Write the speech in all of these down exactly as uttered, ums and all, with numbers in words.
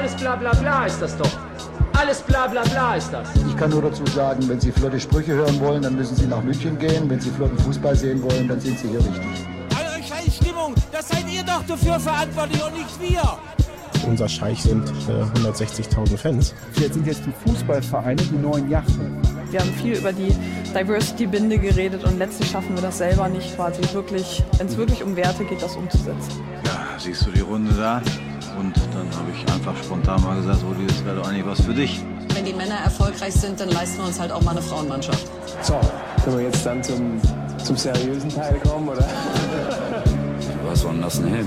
Alles bla bla bla ist das doch. Alles bla bla bla ist das. Ich kann nur dazu sagen, wenn Sie flotte Sprüche hören wollen, dann müssen Sie nach München gehen. Wenn Sie flotten Fußball sehen wollen, dann sind Sie hier richtig. Eure scheiß Stimmung, das seid ihr doch dafür verantwortlich und nicht wir. Unser Scheich sind äh, hundertsechzigtausend Fans. Jetzt sind jetzt die Fußballvereine die neuen Yachten. Wir haben viel über die Diversity-Binde geredet und letztlich schaffen wir das selber nicht quasi wirklich, wenn es wirklich um Werte geht, das umzusetzen. Ja, siehst du die Runde da? Und dann habe ich einfach spontan mal gesagt, Rudi, das wäre doch eigentlich was für dich. Wenn die Männer erfolgreich sind, dann leisten wir uns halt auch mal eine Frauenmannschaft. So, können wir jetzt dann zum, zum seriösen Teil kommen, oder? Was war denn das, ein Helm?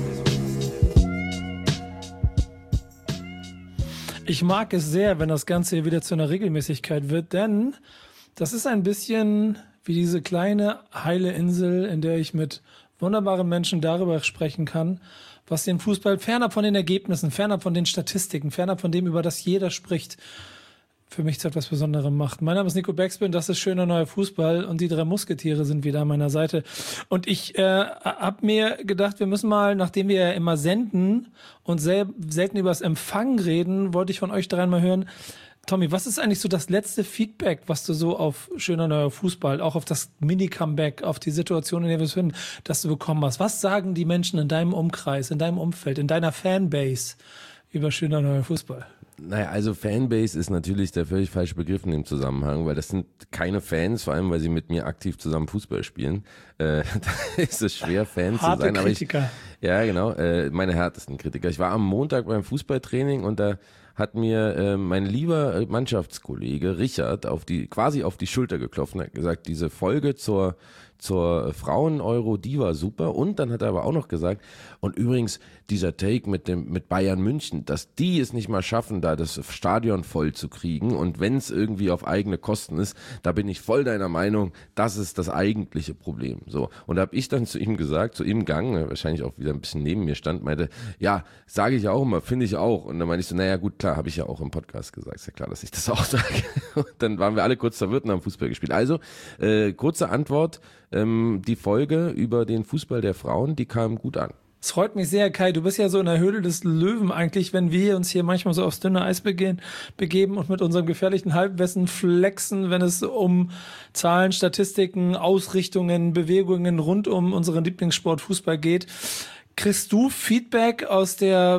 Ich mag es sehr, wenn das Ganze hier wieder zu einer Regelmäßigkeit wird, denn das ist ein bisschen wie diese kleine heile Insel, in der ich mit wunderbaren Menschen darüber sprechen kann, was den Fußball fernab von den Ergebnissen, fernab von den Statistiken, fernab von dem, über das jeder spricht, für mich zu etwas Besonderem macht. Mein Name ist Nico Backspin, das ist schöner neuer Fußball und die drei Musketiere sind wieder an meiner Seite. Und ich äh, habe mir gedacht, wir müssen mal, nachdem wir ja immer senden und sel- selten über das Empfang reden, wollte ich von euch dreien mal hören. Tommy, was ist eigentlich so das letzte Feedback, was du so auf schöner neuer Fußball, auch auf das Mini-Comeback, auf die Situation, in der wir es finden, dass du bekommen hast? Was sagen die Menschen in deinem Umkreis, in deinem Umfeld, in deiner Fanbase über schöner neuer Fußball? Naja, also Fanbase ist natürlich der völlig falsche Begriff in dem Zusammenhang, weil das sind keine Fans, vor allem weil sie mit mir aktiv zusammen Fußball spielen. Äh, da ist es schwer, Fan Harte zu sein. Kritiker. Aber ich, ja, genau, äh, meine härtesten Kritiker. Ich war am Montag beim Fußballtraining und da hat mir äh, mein lieber Mannschaftskollege Richard auf die quasi auf die Schulter geklopft und hat gesagt, diese Folge zur zur Frauen-Euro, die war super. Und dann hat er aber auch noch gesagt, und übrigens dieser Take mit dem mit Bayern München, dass die es nicht mal schaffen, da das Stadion voll zu kriegen und wenn es irgendwie auf eigene Kosten ist, da bin ich voll deiner Meinung, das ist das eigentliche Problem. So, und da habe ich dann zu ihm gesagt, zu ihm Gang, wahrscheinlich auch wieder ein bisschen neben mir stand, meinte, ja, sage ich auch immer, finde ich auch. Und dann meinte ich so, naja gut, klar, habe ich ja auch im Podcast gesagt, ist ja klar, dass ich das auch sage. Und dann waren wir alle kurz verwirrt und haben Fußball gespielt. Also, äh, kurze Antwort, ähm, die Folge über den Fußball der Frauen, die kam gut an. Es freut mich sehr, Kai. Du bist ja so in der Höhle des Löwen eigentlich, wenn wir uns hier manchmal so aufs dünne Eis begehen, begeben und mit unserem gefährlichen Halbwissen flexen, wenn es um Zahlen, Statistiken, Ausrichtungen, Bewegungen rund um unseren Lieblingssport Fußball geht. Kriegst du Feedback aus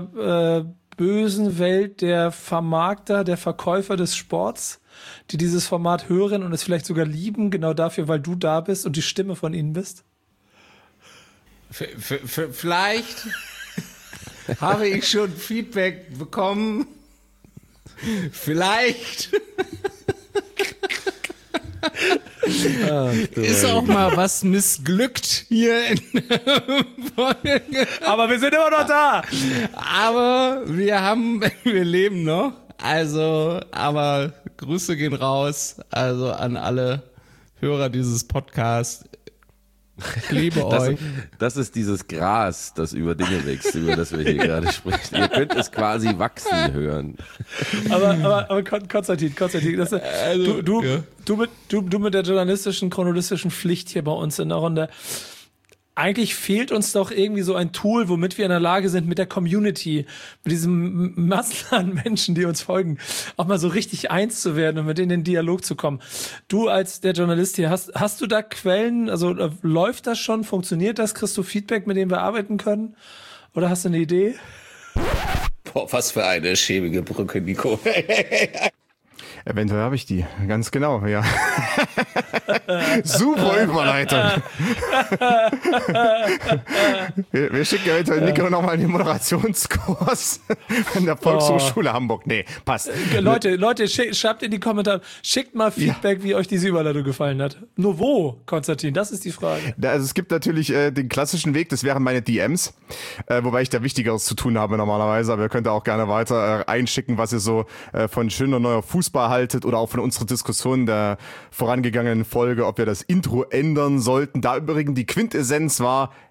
der äh, bösen Welt der Vermarkter, der Verkäufer des Sports, die dieses Format hören und es vielleicht sogar lieben, genau dafür, weil du da bist und die Stimme von ihnen bist? F- f- f- vielleicht habe ich schon Feedback bekommen. Vielleicht Ach, ist auch mal was missglückt hier in der Folge. Aber wir sind immer noch da. Aber wir haben, wir leben noch. Also, aber Grüße gehen raus. Also an alle Hörer dieses Podcasts. Ich liebe das, euch. Das ist dieses Gras, das über Dinge wächst, über das wir hier gerade sprechen. Ihr könnt es quasi wachsen hören. Aber, aber, aber Konstantin, Konstantin, das, also, du, du, ja. du, mit, du, du mit der journalistischen, chronologischen Pflicht hier bei uns in der Runde. Eigentlich fehlt uns doch irgendwie so ein Tool, womit wir in der Lage sind, mit der Community, mit diesem Massen an Menschen, die uns folgen, auch mal so richtig eins zu werden und mit denen in den Dialog zu kommen. Du als der Journalist hier, hast, hast du da Quellen, also äh, läuft das schon, funktioniert das, kriegst du Feedback, mit dem wir arbeiten können? Oder hast du eine Idee? Boah, was für eine schäbige Brücke, Nico. Eventuell habe ich die, ganz genau, ja. Super Überleitung. wir, wir schicken eventuell Nico nochmal in den Moderationskurs an der Volkshochschule oh. Hamburg. Nee, passt. Leute, Leute, schick, schreibt in die Kommentare, schickt mal Feedback, ja. wie euch diese Überleitung gefallen hat. Nur wo, Konstantin, das ist die Frage. Also es gibt natürlich äh, den klassischen Weg, das wären meine D Ms, äh, wobei ich da Wichtigeres zu tun habe normalerweise, aber ihr könnt auch gerne weiter äh, einschicken, was ihr so äh, von schöner neuer Fußball haltet oder auch von unserer Diskussion der vorangegangenen Folge, ob wir das Intro ändern sollten. Da übrigens die Quintessenz war,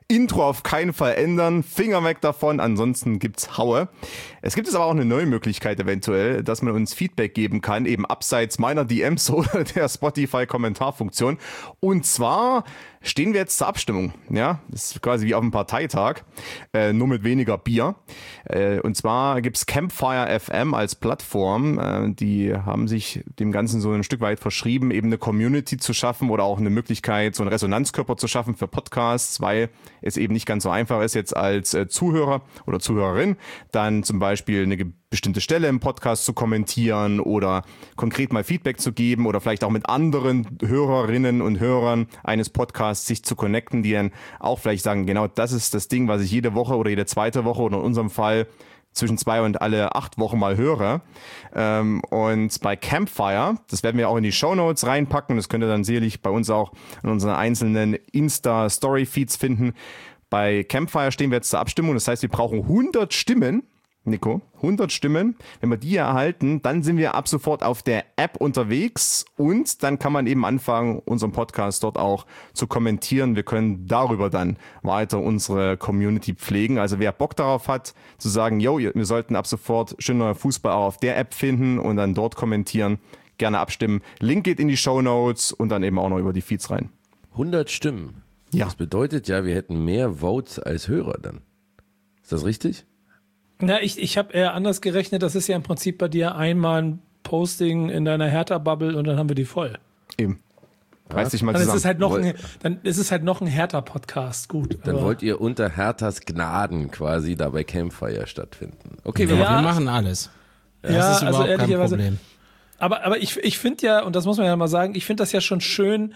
Intro auf keinen Fall ändern, Finger weg davon, ansonsten gibt's Haue. Es gibt jetzt aber auch eine neue Möglichkeit eventuell, dass man uns Feedback geben kann, eben abseits meiner D Ms oder der Spotify-Kommentarfunktion. Und zwar stehen wir jetzt zur Abstimmung. Ja, das ist quasi wie auf einem Parteitag, äh, nur mit weniger Bier. Äh, und zwar gibt's Campfire F M als Plattform. Äh, die haben sich dem Ganzen so ein Stück weit verschrieben, eben eine Community zu schaffen oder auch eine Möglichkeit, so einen Resonanzkörper zu schaffen für Podcasts, weil es eben nicht ganz so einfach ist, jetzt als äh, Zuhörer oder Zuhörerin dann zum Beispiel eine ge- bestimmte Stelle im Podcast zu kommentieren oder konkret mal Feedback zu geben oder vielleicht auch mit anderen Hörerinnen und Hörern eines Podcasts sich zu connecten, die dann auch vielleicht sagen, genau das ist das Ding, was ich jede Woche oder jede zweite Woche oder in unserem Fall zwischen zwei und alle acht Wochen mal höre. Ähm, und bei Campfire, das werden wir auch in die Shownotes reinpacken, das könnt ihr dann sicherlich bei uns auch in unseren einzelnen Insta-Story-Feeds finden. Bei Campfire stehen wir jetzt zur Abstimmung, das heißt, wir brauchen hundert Stimmen, Nico, hundert Stimmen. Wenn wir die erhalten, dann sind wir ab sofort auf der App unterwegs und dann kann man eben anfangen, unseren Podcast dort auch zu kommentieren. Wir können darüber dann weiter unsere Community pflegen. Also wer Bock darauf hat, zu sagen, yo, wir sollten ab sofort schön neuer Fußball auch auf der App finden und dann dort kommentieren, gerne abstimmen. Link geht in die Shownotes und dann eben auch noch über die Feeds rein. hundert Stimmen? Ja. Das bedeutet ja, wir hätten mehr Votes als Hörer dann. Ist das richtig? Na, ich, ich habe eher anders gerechnet. Das ist ja im Prinzip bei dir einmal ein Posting in deiner Hertha-Bubble und dann haben wir die voll. Eben. Reiß dich mal dann zusammen. ist es halt noch ein, dann ist es halt noch ein Hertha-Podcast. Gut. Dann aber wollt ihr unter Herthas Gnaden quasi da bei Campfire stattfinden. Okay, wir, wir Ja. wir machen alles. Das Ja, ist überhaupt also kein ehrlicherweise- Problem. Aber, aber ich, ich finde ja, und das muss man ja mal sagen, ich finde das ja schon schön.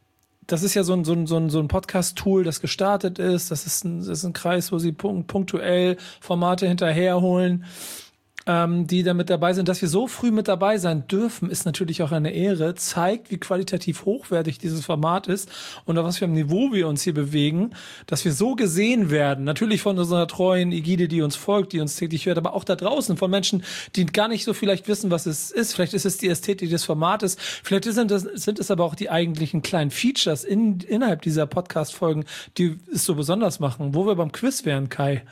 Das ist ja so ein, so ein, so ein, so ein Podcast-Tool, das gestartet ist. Das ist ein, das ist ein Kreis, wo sie punkt, punktuell Formate hinterherholen, ähm, die da mit dabei sind. Dass wir so früh mit dabei sein dürfen, ist natürlich auch eine Ehre. Zeigt, wie qualitativ hochwertig dieses Format ist und auf was für einem Niveau wir uns hier bewegen, dass wir so gesehen werden. Natürlich von unserer treuen Ägide, die uns folgt, die uns täglich hört, aber auch da draußen von Menschen, die gar nicht so vielleicht wissen, was es ist. Vielleicht ist es die Ästhetik des Formates. Vielleicht sind es, sind es aber auch die eigentlichen kleinen Features in, innerhalb dieser Podcast-Folgen, die es so besonders machen. Wo wir beim Quiz wären, Kai.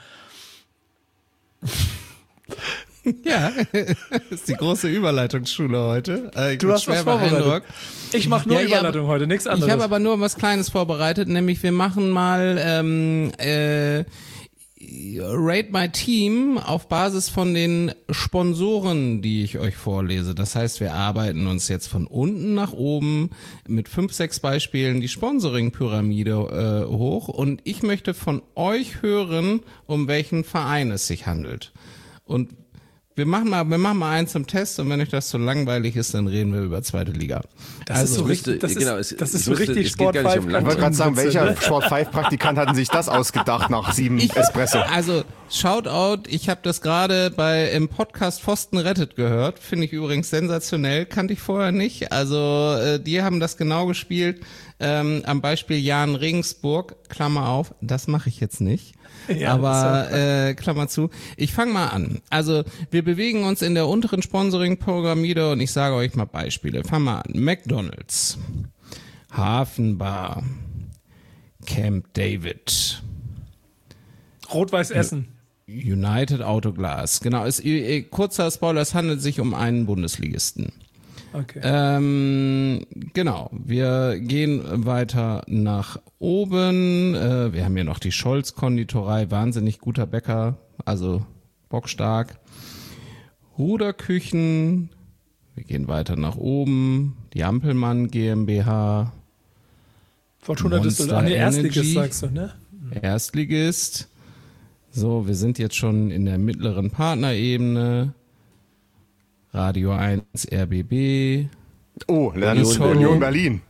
Ja, das ist die große Überleitungsschule heute. Äh, ich Du bin hast was schwer vorbereitet. beeindruckt. Ich mache nur Ja, ja, Überleitung heute, nichts anderes. Ich habe aber nur was Kleines vorbereitet, nämlich wir machen mal ähm, äh, Rate My Team auf Basis von den Sponsoren, die ich euch vorlese. Das heißt, wir arbeiten uns jetzt von unten nach oben mit fünf, sechs Beispielen die Sponsoring-Pyramide äh, hoch und ich möchte von euch hören, um welchen Verein es sich handelt. Und wir machen mal, wir machen mal einen zum Test und wenn euch das zu langweilig ist, dann reden wir über zweite Liga. Das also, ist so müsste- richtig, das ist, genau, es- das ist ich so wusste, richtig es geht gar nicht um Sport Ich wollte gerade sagen, Witze, welcher ne? Sport fünf Praktikant hatten sich das ausgedacht nach sieben Ich- Espresso? Also Shoutout, ich habe das gerade bei im Podcast Pfosten rettet gehört, finde ich übrigens sensationell, kannte ich vorher nicht. Also äh, die haben das genau gespielt ähm, am Beispiel Jan Regensburg, Klammer auf, das mache ich jetzt nicht. Ja, Aber äh, Klammer zu. Ich fange mal an. Also wir bewegen uns in der unteren Sponsoring-Pyramide und ich sage euch mal Beispiele. Fangen wir an. McDonald's, Hafenbar, Camp David, Rot-Weiß Essen. United Autoglas. Genau, ist, äh, kurzer Spoiler, es handelt sich um einen Bundesligisten. Okay. Ähm, genau, wir gehen weiter nach oben. Äh, wir haben hier noch die Scholz-Konditorei, wahnsinnig guter Bäcker, also bockstark. Ruderküchen, wir gehen weiter nach oben. Die Ampelmann GmbH. Fortuna Monster Düsseldorf. Nee, Erstligist Energy. sagst du, ne? Erstligist. So, wir sind jetzt schon in der mittleren Partnerebene. Radio eins R B B. Oh, Landesunion Union Union Berlin.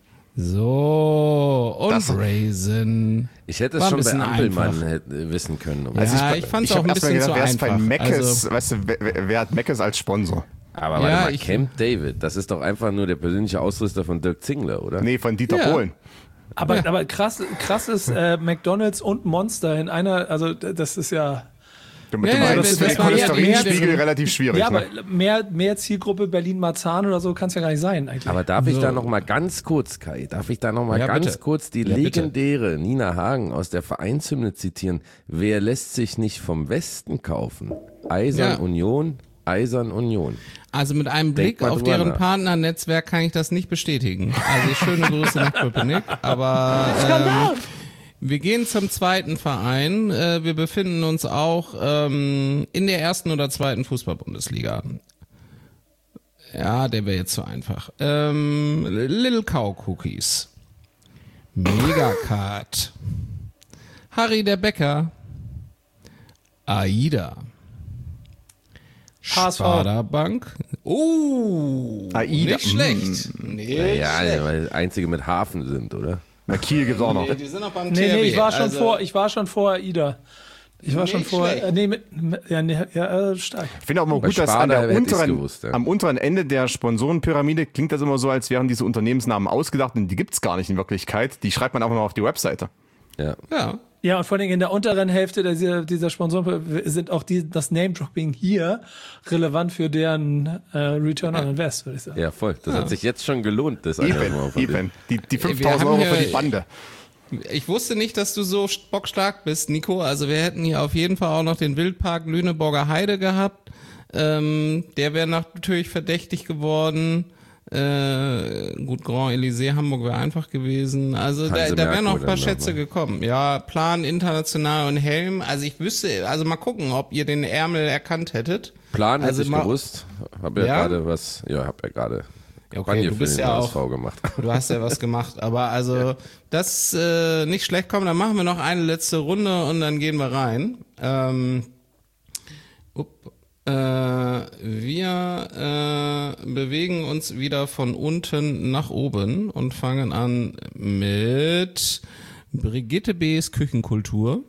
So, und Das- Raisin. Ich hätte es War ein schon bei bisschen Ampelmann einfach. hätte wissen können. Um Also ja, ich fand's ich auch hab ein erst mal bisschen gedacht, zu wer ist bei einfach. Meckes, Also- weißt du, wer, wer hat Meckes als Sponsor? aber warte Ja, mal, ich- Camp David, das ist doch einfach nur der persönliche Ausrüster von Dirk Zingler, oder? Nee, von Dieter Ja. Bohlen. Aber, aber krass, krass ist äh, McDonald's und Monster in einer, also d- das ist ja, Du, Ja, du ja, meinst, das- für das den war mehr- Cholesterinspiegel mehr- relativ schwierig. Ja, ne? aber mehr, mehr Zielgruppe Berlin-Marzahn oder so kann es ja gar nicht sein eigentlich. Aber darf ich So. da noch mal ganz kurz, Kai, darf ich da noch mal Ja, ganz bitte. kurz die Ja, bitte. legendäre Nina Hagen aus der Vereinshymne zitieren? Wer lässt sich nicht vom Westen kaufen? Eisern Ja. Union, Eisern Union. Also mit einem Blick Denk mal auf drüber deren nach. Partnernetzwerk kann ich das nicht bestätigen. Also schöne Grüße nach Köpenick. Aber ähm, wir gehen zum zweiten Verein. Äh, wir befinden uns auch ähm, in der ersten oder zweiten Fußball-Bundesliga. Ja, der wäre jetzt zu einfach. Ähm, Little Cow Cookies. Megacard. Harry der Bäcker. AIDA. H S V. Sparda Bank. Oh, AIDA. nicht schlecht. Nicht Ja, schlecht. weil einzige mit Hafen sind, oder? Na, Kiel gibt's auch noch. Nee, die sind noch beim Nee, T R W. nee, ich war schon also, vor, ich war schon vor AIDA. Ich war schon Nicht vor, schlecht. äh, nee, mit, mit- ja, nee, ja, äh, stark. Ich finde auch immer Bei gut, dass an Sparda der hätte ich's unteren, gewusst, ja. am unteren Ende der Sponsorenpyramide klingt das immer so, als wären diese Unternehmensnamen ausgedacht und die gibt's gar nicht in Wirklichkeit. Die schreibt man einfach mal auf die Webseite. Ja. Ja. Ja, und vor allem in der unteren Hälfte dieser, dieser Sponsoren sind auch die, das Name-Dropping hier relevant für deren äh, Return on Invest, würde ich sagen. Ja, voll. Das hat sich jetzt schon gelohnt, das Engagement von Eben, eben. Die, die Wir fünftausend haben Euro für hier- die Bande. Ich wusste nicht, dass du so bockstark bist, Nico. Also wir hätten hier auf jeden Fall auch noch den Wildpark Lüneburger Heide gehabt. Ähm, der wäre natürlich verdächtig geworden. Äh, gut, Grand Elysée Hamburg wäre einfach gewesen. Also da, Hanse da wären noch ein Merkur paar dann noch, Schätze ne? gekommen. Ja, Plan, International und Helm. Also ich wüsste, also mal gucken, ob ihr den Ärmel erkannt hättet. Plan hätte Also ich mal- gewusst. Hab ja, Ja? gerade was, ja, hab ja gerade Okay, Kampagne du für bist den ja H S auch- V gemacht. Du hast ja was gemacht, aber also das äh, nicht schlecht kommen. Dann machen wir noch eine letzte Runde und dann gehen wir rein. Ähm, up, äh, wir äh, bewegen uns wieder von unten nach oben und fangen an mit Brigitte B.'s Küchenkultur.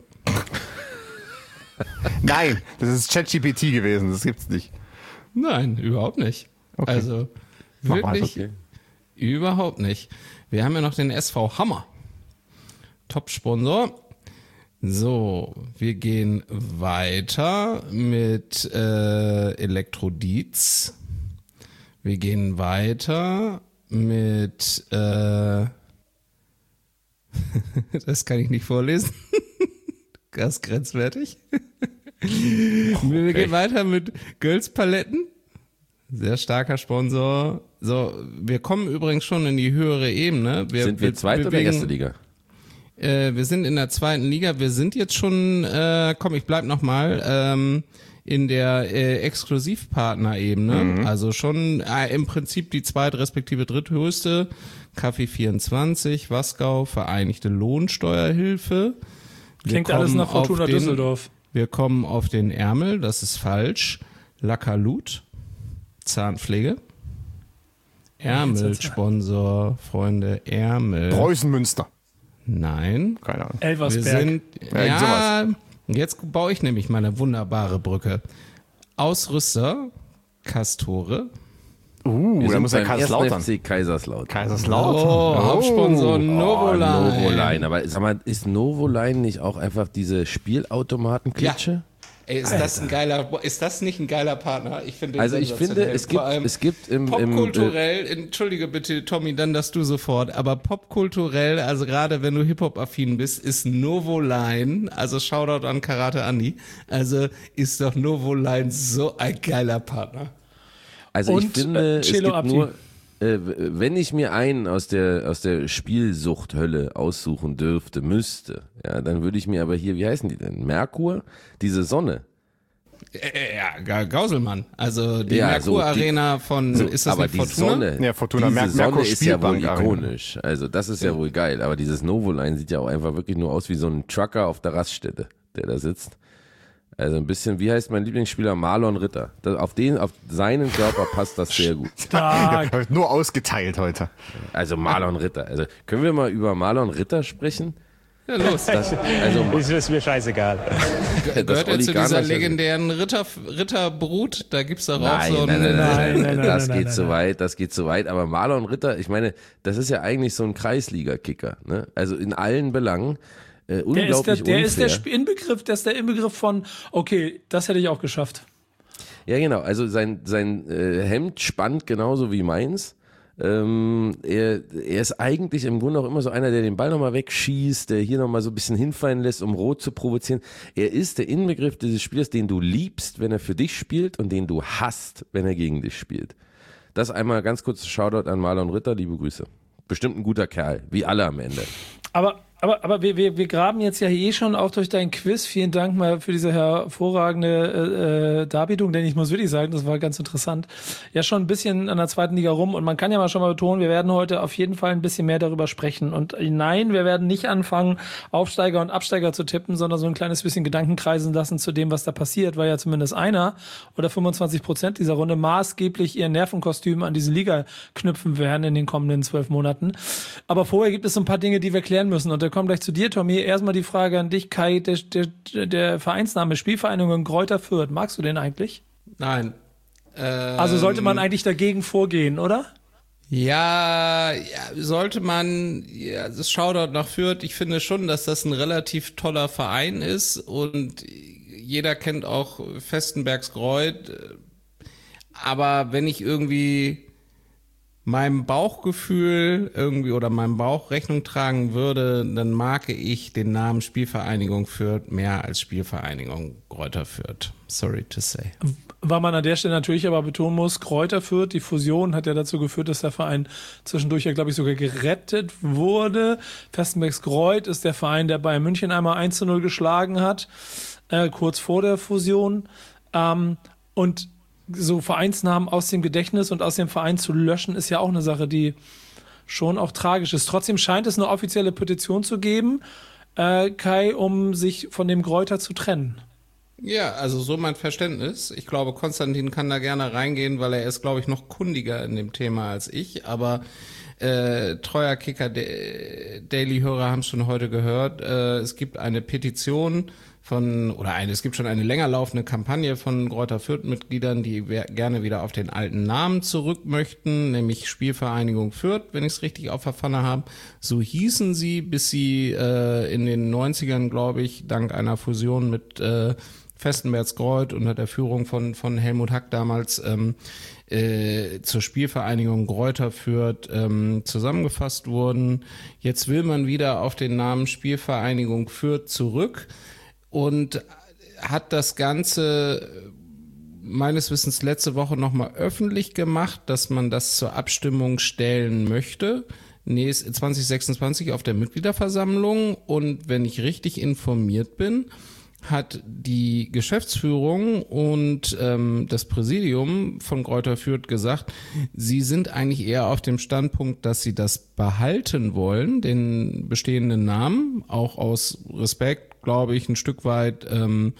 Nein, das ist ChatGPT gewesen, das gibt's nicht. Nein, überhaupt nicht. Okay. Also Mach mal, wirklich okay. überhaupt nicht. Wir haben ja noch den S V Hammer. Top-Sponsor. So, wir gehen weiter mit äh, Elektrodietz. Wir gehen weiter mit äh, das kann ich nicht vorlesen. Das ist grenzwertig. Wir gehen weiter mit Göls Paletten. Sehr starker Sponsor. So, wir kommen übrigens schon in die höhere Ebene. Wir, Sind wir zweite oder erste Liga? Äh, wir sind in der zweiten Liga. Wir sind jetzt schon, äh, komm, ich bleib noch mal, ähm, in der äh, Exklusivpartnerebene. Mhm. Also schon äh, im Prinzip die zweit- respektive dritthöchste. Kaffee vierundzwanzig, Wasgau, Vereinigte Lohnsteuerhilfe. Wir Klingt alles kommen nach Fortuna auf den- Düsseldorf. Wir kommen auf den Ärmel, das ist falsch. Lakalut, Zahnpflege. Ärmelsponsor, Freunde, Ärmel. Preußen-Münster. Nein. Keine Ahnung. Wir Elversberg. sind, Ja, ja, jetzt baue ich nämlich mal eine wunderbare Brücke. Ausrüster, Kastore. Uh, Wir da sind muss ja beim ersten Kaiserslautern. F C Kaiserslautern. Kaiserslautern. Oh, Hauptsponsor Novoline. Oh, Novoline. Aber sag mal, ist Novoline nicht auch einfach diese Spielautomaten-Klitsche? Ey, ist das ein geiler, ist das nicht ein geiler Partner? Ich finde den Also ich finde, sensationell. es gibt, Vor allem es gibt im, im popkulturell, entschuldige bitte, Tommy, dann das du sofort, aber popkulturell, also gerade wenn du Hip-Hop-affin bist, ist Novoline, also Shoutout an Karate Andi, also ist doch Novoline so ein geiler Partner. Also ich Und, finde, äh, es Cello gibt Abdi. nur, äh, wenn ich mir einen aus der aus der Spielsuchthölle aussuchen dürfte, müsste, ja, dann würde ich mir aber hier, wie heißen die denn? Merkur, diese Sonne. Äh, ja, Ga- Gauselmann, also die Ja, so, Merkur Arena die- von, So, ist das aber nicht die Fortuna? Sonne, Ja, Fortuna, diese Mer- Sonne Merkur ist ja wohl Spielbank Arena. ikonisch. Also das ist ja wohl geil. Aber dieses Novoline sieht ja auch einfach wirklich nur aus wie so ein Trucker auf der Raststätte, der da sitzt. Also ein bisschen, wie heißt mein Lieblingsspieler? Marlon Ritter. Das, auf den, auf seinen Körper passt das sehr gut. Stark. Nur ausgeteilt heute. Also Marlon Ritter. Also können wir mal über Marlon Ritter sprechen? Ja, los. Das, also Das ist mir scheißegal. das Gehört er zu Oligarchen- dieser legendären Ritter, Ritterbrut? Da gibt's doch auch Nein, so ein... nein, nein, nein, Nein, nein, nein, nein, das nein, geht nein, zu nein. weit, das geht zu weit. Aber Marlon Ritter, ich meine, das ist ja eigentlich so ein Kreisliga-Kicker. Ne? Also in allen Belangen. äh, unglaublich der ist der, der unfair. ist der Sp- Inbegriff, der ist der Inbegriff von, okay, das hätte ich auch geschafft. Ja, genau. Also sein, sein äh, Hemd spannt genauso wie meins. Ähm, er, er ist eigentlich im Grunde auch immer so einer, der den Ball nochmal wegschießt, der hier nochmal so ein bisschen hinfallen lässt, um rot zu provozieren. Er ist der Inbegriff dieses Spielers, den du liebst, wenn er für dich spielt und den du hasst, wenn er gegen dich spielt. Das einmal ganz kurz Shoutout an Marlon Ritter, liebe Grüße. Bestimmt ein guter Kerl, wie alle am Ende. Aber Aber, aber wir, wir, wir graben jetzt ja eh schon auch durch dein Quiz. Vielen Dank mal für diese hervorragende äh, Darbietung, denn ich muss wirklich sagen, das war ganz interessant. Ja, schon ein bisschen an der zweiten Liga rum und man kann ja mal schon mal betonen, wir werden heute auf jeden Fall ein bisschen mehr darüber sprechen. Und nein, wir werden nicht anfangen, Aufsteiger und Absteiger zu tippen, sondern so ein kleines bisschen Gedanken kreisen lassen zu dem, was da passiert, weil ja zumindest einer oder fünfundzwanzig Prozent dieser Runde maßgeblich ihr Nervenkostüm an diese Liga knüpfen werden in den kommenden zwölf Monaten. Aber vorher gibt es so ein paar Dinge, die wir klären müssen und da kommen gleich zu dir, Tommy. Erstmal die Frage an dich, Kai, der, der, der Vereinsname Spielvereinigung Greuther Fürth. Magst du den eigentlich? Nein. Ähm, also sollte man eigentlich dagegen vorgehen, oder? Ja, ja sollte man, ja, das Shoutout nach Fürth. Ich finde schon, dass das ein relativ toller Verein ist und jeder kennt auch Vestenbergsgreuth. Aber wenn ich irgendwie meinem Bauchgefühl irgendwie oder meinem Bauch Rechnung tragen würde, dann mag ich den Namen Spielvereinigung Fürth mehr als Spielvereinigung Greuther Fürth. Sorry to say. Weil man an der Stelle natürlich aber betonen muss, Greuther Fürth, die Fusion hat ja dazu geführt, dass der Verein zwischendurch ja, glaube ich, sogar gerettet wurde. Vestenbergsgreuth ist der Verein, der Bayern München einmal eins zu null geschlagen hat, äh, kurz vor der Fusion. Ähm, und so Vereinsnamen aus dem Gedächtnis und aus dem Verein zu löschen, ist ja auch eine Sache, die schon auch tragisch ist. Trotzdem scheint es eine offizielle Petition zu geben, äh, Kai, um sich von dem Greuther zu trennen. Ja, also so mein Verständnis. Ich glaube, Konstantin kann da gerne reingehen, weil er ist, glaube ich, noch kundiger in dem Thema als ich. Aber äh, treuer Kicker-Daily-Hörer haben es schon heute gehört. Äh, es gibt eine Petition von, oder eine, es gibt schon eine länger laufende Kampagne von Greuther Fürth-Mitgliedern, die gerne wieder auf den alten Namen zurück möchten, nämlich Spielvereinigung Fürth, wenn ich es richtig auf der Pfanne habe. So hießen sie, bis sie äh, in den neunzigern, glaube ich, dank einer Fusion mit äh, Vestenbergsgreuth unter der Führung von von Helmut Hack damals ähm, äh, zur Spielvereinigung Greuther Fürth ähm, zusammengefasst wurden. Jetzt will man wieder auf den Namen Spielvereinigung Fürth zurück und hat das Ganze meines Wissens letzte Woche nochmal öffentlich gemacht, dass man das zur Abstimmung stellen möchte. zwanzig sechsundzwanzig auf der Mitgliederversammlung. Und wenn ich richtig informiert bin, hat die Geschäftsführung und ähm, das Präsidium von Greuther Fürth gesagt, sie sind eigentlich eher auf dem Standpunkt, dass sie das behalten wollen, den bestehenden Namen, auch aus Respekt, glaube ich, ein Stück weit ähm,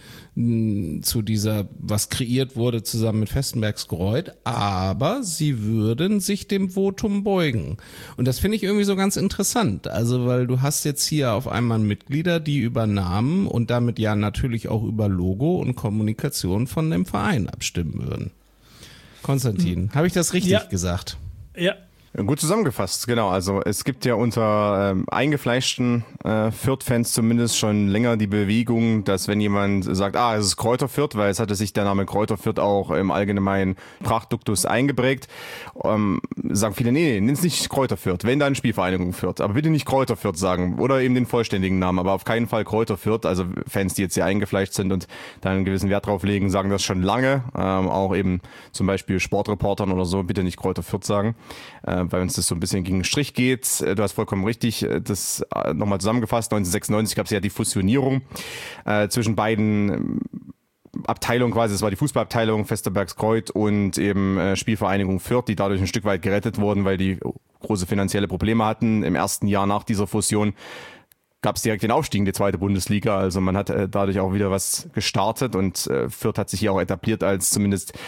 zu dieser, was kreiert wurde, zusammen mit Vestenbergsgreuth, aber sie würden sich dem Votum beugen. Und das finde ich irgendwie so ganz interessant, also weil du hast jetzt hier auf einmal Mitglieder, die über Namen und damit ja natürlich auch über Logo und Kommunikation von dem Verein abstimmen würden. Konstantin, hm. habe ich das richtig ja. gesagt? Ja. Gut zusammengefasst, genau. Also es gibt ja unter ähm, eingefleischten äh, Fürth-Fans zumindest schon länger die Bewegung, dass wenn jemand sagt, ah, es ist Greuther Fürth, weil es hatte sich der Name Greuther Fürth auch im allgemeinen Sprachduktus eingeprägt, ähm, sagen viele, nee, nee, nimm es nicht Greuther Fürth, wenn dann Spielvereinigung Fürth, aber bitte nicht Greuther Fürth sagen oder eben den vollständigen Namen, aber auf keinen Fall Greuther Fürth. Also Fans, die jetzt sehr eingefleischt sind und da einen gewissen Wert drauf legen, sagen das schon lange, ähm, auch eben zum Beispiel Sportreportern oder so, bitte nicht Greuther Fürth sagen, äh, weil uns das so ein bisschen gegen den Strich geht. Du hast vollkommen richtig das nochmal zusammengefasst. neunzehnhundertsechsundneunzig gab es ja die Fusionierung äh, zwischen beiden Abteilungen quasi. Das war die Fußballabteilung Vestenbergsgreuth und eben äh, Spielvereinigung Fürth, die dadurch ein Stück weit gerettet wurden, weil die große finanzielle Probleme hatten. Im ersten Jahr nach dieser Fusion gab es direkt den Aufstieg in die zweite Bundesliga. Also man hat äh, dadurch auch wieder was gestartet und äh, Fürth hat sich hier auch etabliert als zumindest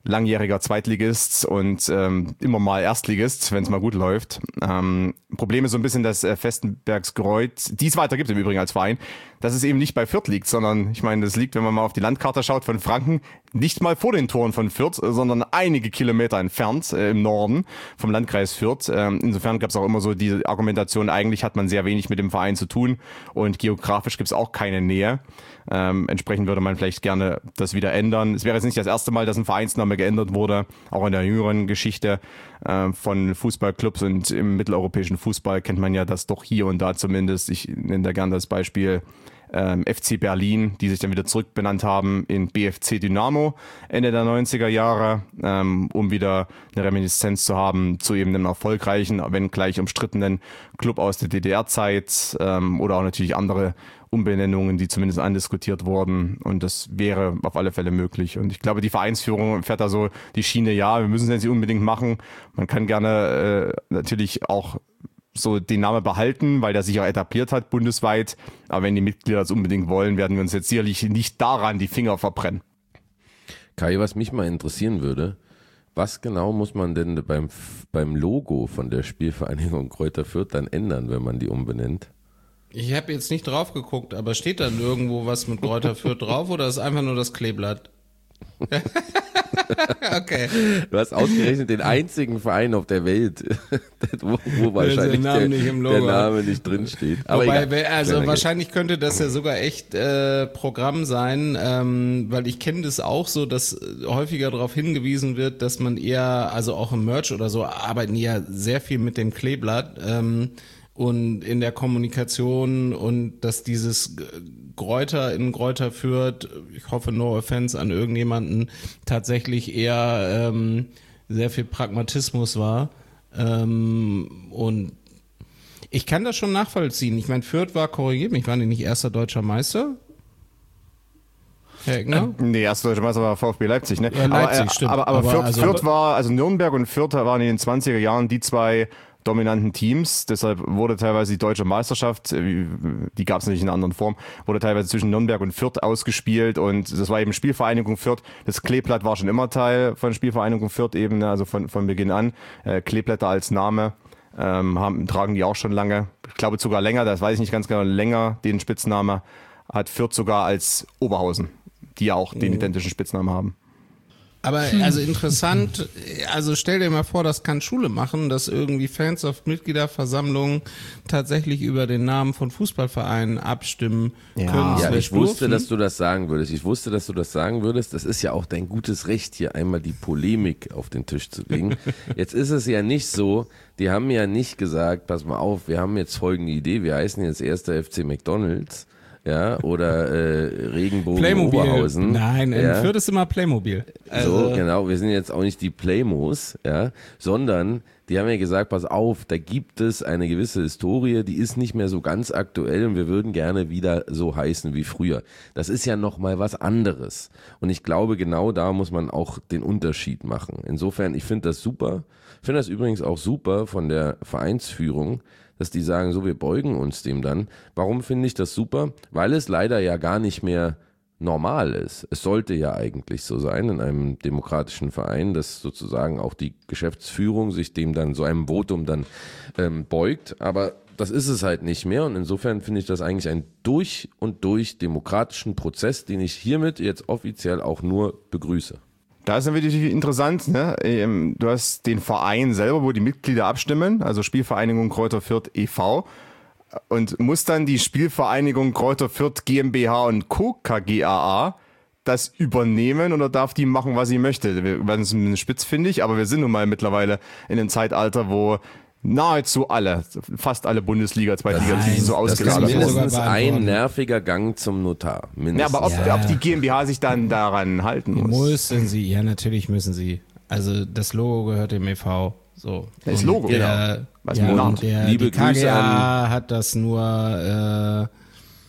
langjähriger Zweitligist und ähm, immer mal Erstligist, wenn es mal gut läuft. Ähm, Problem ist so ein bisschen, dass äh, Vestenbergsgreuth, die es weiter gibt im Übrigen als Verein, dass es eben nicht bei Fürth liegt, sondern ich meine, das liegt, wenn man mal auf die Landkarte schaut von Franken, nicht mal vor den Toren von Fürth, sondern einige Kilometer entfernt äh, im Norden vom Landkreis Fürth. Ähm, insofern gab es auch immer so die Argumentation, eigentlich hat man sehr wenig mit dem Verein zu tun und geografisch gibt es auch keine Nähe. Ähm, entsprechend würde man vielleicht gerne das wieder ändern. Es wäre jetzt nicht das erste Mal, dass ein Vereinsname geändert wurde, auch in der jüngeren Geschichte äh, von Fußballclubs und im mitteleuropäischen Fußball kennt man ja das doch hier und da zumindest. Ich nenne da gerne das Beispiel ähm, F C Berlin, die sich dann wieder zurückbenannt haben in B F C Dynamo Ende der neunziger Jahre, ähm, um wieder eine Reminiszenz zu haben zu eben einem erfolgreichen, wenn gleich umstrittenen Club aus der D D R-Zeit ähm, oder auch natürlich andere Umbenennungen, die zumindest andiskutiert wurden und das wäre auf alle Fälle möglich und ich glaube, die Vereinsführung fährt da so die Schiene, ja, wir müssen es jetzt nicht unbedingt machen, man kann gerne äh, natürlich auch so den Namen behalten, weil der sich auch etabliert hat bundesweit, aber wenn die Mitglieder das unbedingt wollen, werden wir uns jetzt sicherlich nicht daran die Finger verbrennen. Kai, was mich mal interessieren würde, was genau muss man denn beim, beim Logo von der Spielvereinigung Greuther Fürth dann ändern, wenn man die umbenennt? Ich habe jetzt nicht drauf geguckt, aber steht dann irgendwo was mit Greuther Fürth drauf oder ist einfach nur das Kleeblatt? Okay. Du hast ausgerechnet den einzigen Verein auf der Welt, wo, wo wahrscheinlich der Name, der, der Name nicht drin steht. Aber Wobei, egal. also wahrscheinlich könnte das ja sogar echt äh, Programm sein, ähm, weil ich kenne das auch so, dass häufiger darauf hingewiesen wird, dass man eher, also auch im Merch oder so, arbeiten ja sehr viel mit dem Kleeblatt. Ähm, und in der Kommunikation und dass dieses Greuther in Greuther Fürth, ich hoffe no offense an irgendjemanden, tatsächlich eher ähm, sehr viel Pragmatismus war. Ähm, und ich kann das schon nachvollziehen. Ich meine, Fürth war, korrigiert mich, waren die nicht erster deutscher Meister? Herr Egner? Äh, nee, erster deutscher Meister war VfB Leipzig, ne? Ja, Leipzig, aber, äh, stimmt. Aber, aber, aber Fürth, also, Fürth war, also Nürnberg und Fürth waren in den zwanziger Jahren die zwei dominanten Teams, deshalb wurde teilweise die deutsche Meisterschaft, die gab es nicht in einer anderen Form, wurde teilweise zwischen Nürnberg und Fürth ausgespielt und das war eben Spielvereinigung Fürth. Das Kleeblatt war schon immer Teil von Spielvereinigung Fürth eben, also von, von Beginn an. Äh, Kleeblätter als Name ähm, haben, tragen die auch schon lange, ich glaube sogar länger, das weiß ich nicht ganz genau, länger den Spitznamen hat Fürth sogar als Oberhausen, die ja auch den mhm. identischen Spitznamen haben. Aber also interessant, also stell dir mal vor, das kann Schule machen, dass irgendwie Fans auf Mitgliederversammlungen tatsächlich über den Namen von Fußballvereinen abstimmen ja. können. Ja, ich wusste, dass du das sagen würdest. Ich wusste, dass du das sagen würdest. Das ist ja auch dein gutes Recht, hier einmal die Polemik auf den Tisch zu legen. Jetzt ist es ja nicht so, die haben ja nicht gesagt, pass mal auf, wir haben jetzt folgende Idee, wir heißen jetzt erster F C McDonald's. Ja, oder äh, Regenbogen Playmobil. Oberhausen. Nein, in ja. Fürth ist immer Playmobil. Also so, genau, wir sind jetzt auch nicht die Playmos, ja, sondern die haben ja gesagt, pass auf, da gibt es eine gewisse Historie, die ist nicht mehr so ganz aktuell und wir würden gerne wieder so heißen wie früher. Das ist ja nochmal was anderes. Und ich glaube, genau da muss man auch den Unterschied machen. Insofern, ich finde das super. Ich finde das übrigens auch super von der Vereinsführung, dass die sagen, so, wir beugen uns dem dann. Warum finde ich das super? Weil es leider ja gar nicht mehr normal ist. Es sollte ja eigentlich so sein in einem demokratischen Verein, dass sozusagen auch die Geschäftsführung sich dem dann, so einem Votum dann ähm, beugt. Aber das ist es halt nicht mehr und insofern finde ich das eigentlich einen durch und durch demokratischen Prozess, den ich hiermit jetzt offiziell auch nur begrüße. Da ist natürlich interessant, ne? Du hast den Verein selber, wo die Mitglieder abstimmen, also Spielvereinigung Greuther Fürth e V und muss dann die Spielvereinigung Greuther Fürth GmbH und Co. K G A A das übernehmen oder darf die machen, was sie möchte? Wir werden es ein bisschen spitzfindig, aber wir sind nun mal mittlerweile in einem Zeitalter, wo nahezu alle, fast alle Bundesliga, Zweitliga-Teams so ausgelagert wurden. Das ist mindestens ein worden. nerviger Gang zum Notar. Mindestens. Ja, aber ob, Ja. ob die GmbH sich dann daran halten muss. Müssen sie, ja natürlich müssen sie. Also das Logo gehört dem E V. So. Das Logo, der, genau. Was ja, man und der, Liebe die K G Grüße A hat das nur, äh,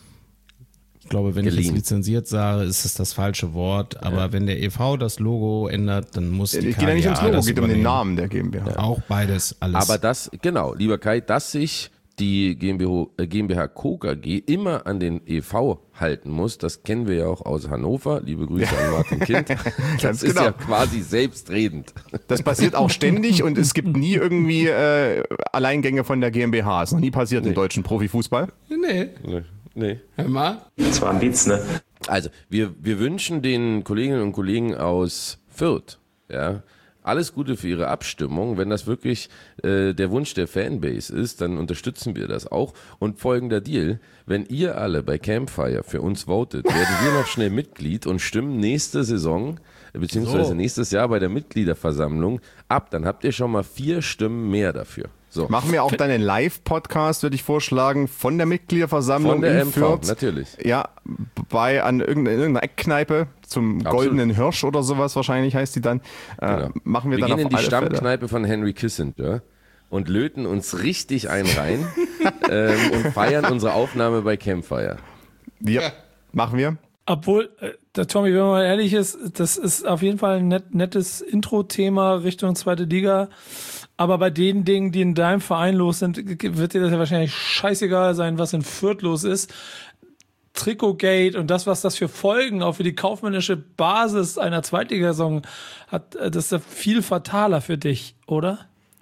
ich glaube, wenn Geliehen. ich es lizenziert sage, ist es das falsche Wort. Aber Ja. wenn der E V das Logo ändert, dann muss die Es K geht ja nicht G A ums Logo, das es geht um den übernehmen. Namen der GmbH. Auch beides, alles. Aber das, genau, lieber Kai, dass sich die GmbH, äh, GmbH Coke A G immer an den E V halten muss. Das kennen wir ja auch aus Hannover. Liebe Grüße an Martin Kind. Das Ganz ist genau. ja quasi selbstredend. Das passiert auch ständig und es gibt nie irgendwie äh, Alleingänge von der GmbH. Das ist noch nie passiert nee. im deutschen Profifußball. Nee. Nee. nee. Hör mal. Das war ein Witz, ne? Also, wir, wir wünschen den Kolleginnen und Kollegen aus Fürth, ja, alles Gute für ihre Abstimmung. Wenn das wirklich äh, der Wunsch der Fanbase ist, dann unterstützen wir das auch. Und folgender Deal, wenn ihr alle bei Campfire für uns votet, werden wir noch schnell Mitglied und stimmen nächste Saison, beziehungsweise so. nächstes Jahr bei der Mitgliederversammlung ab. Dann habt ihr schon mal vier Stimmen mehr dafür. So. Machen wir auch dann einen Live-Podcast, würde ich vorschlagen, von der Mitgliederversammlung von der in M V, Fürth. natürlich. Ja, bei an irgendeiner, irgendeiner Eckkneipe zum Absolut. Goldenen Hirsch oder sowas wahrscheinlich heißt die dann. Äh, Genau. Machen wir, wir dann gehen auf in die alle Stammkneipe Fälle. von Henry Kissinger und löten uns richtig einen rein ähm, und feiern unsere Aufnahme bei Campfire. Ja, machen wir. Obwohl, äh, der Tommy, wenn man mal ehrlich ist, das ist auf jeden Fall ein net, nettes Intro-Thema Richtung zweite Liga. Aber bei den Dingen, die in deinem Verein los sind, wird dir das ja wahrscheinlich scheißegal sein, was in Fürth los ist. Trikotgate und das, was das für Folgen auch für die kaufmännische Basis einer Zweitligasaison hat, das ist ja viel fataler für dich, oder?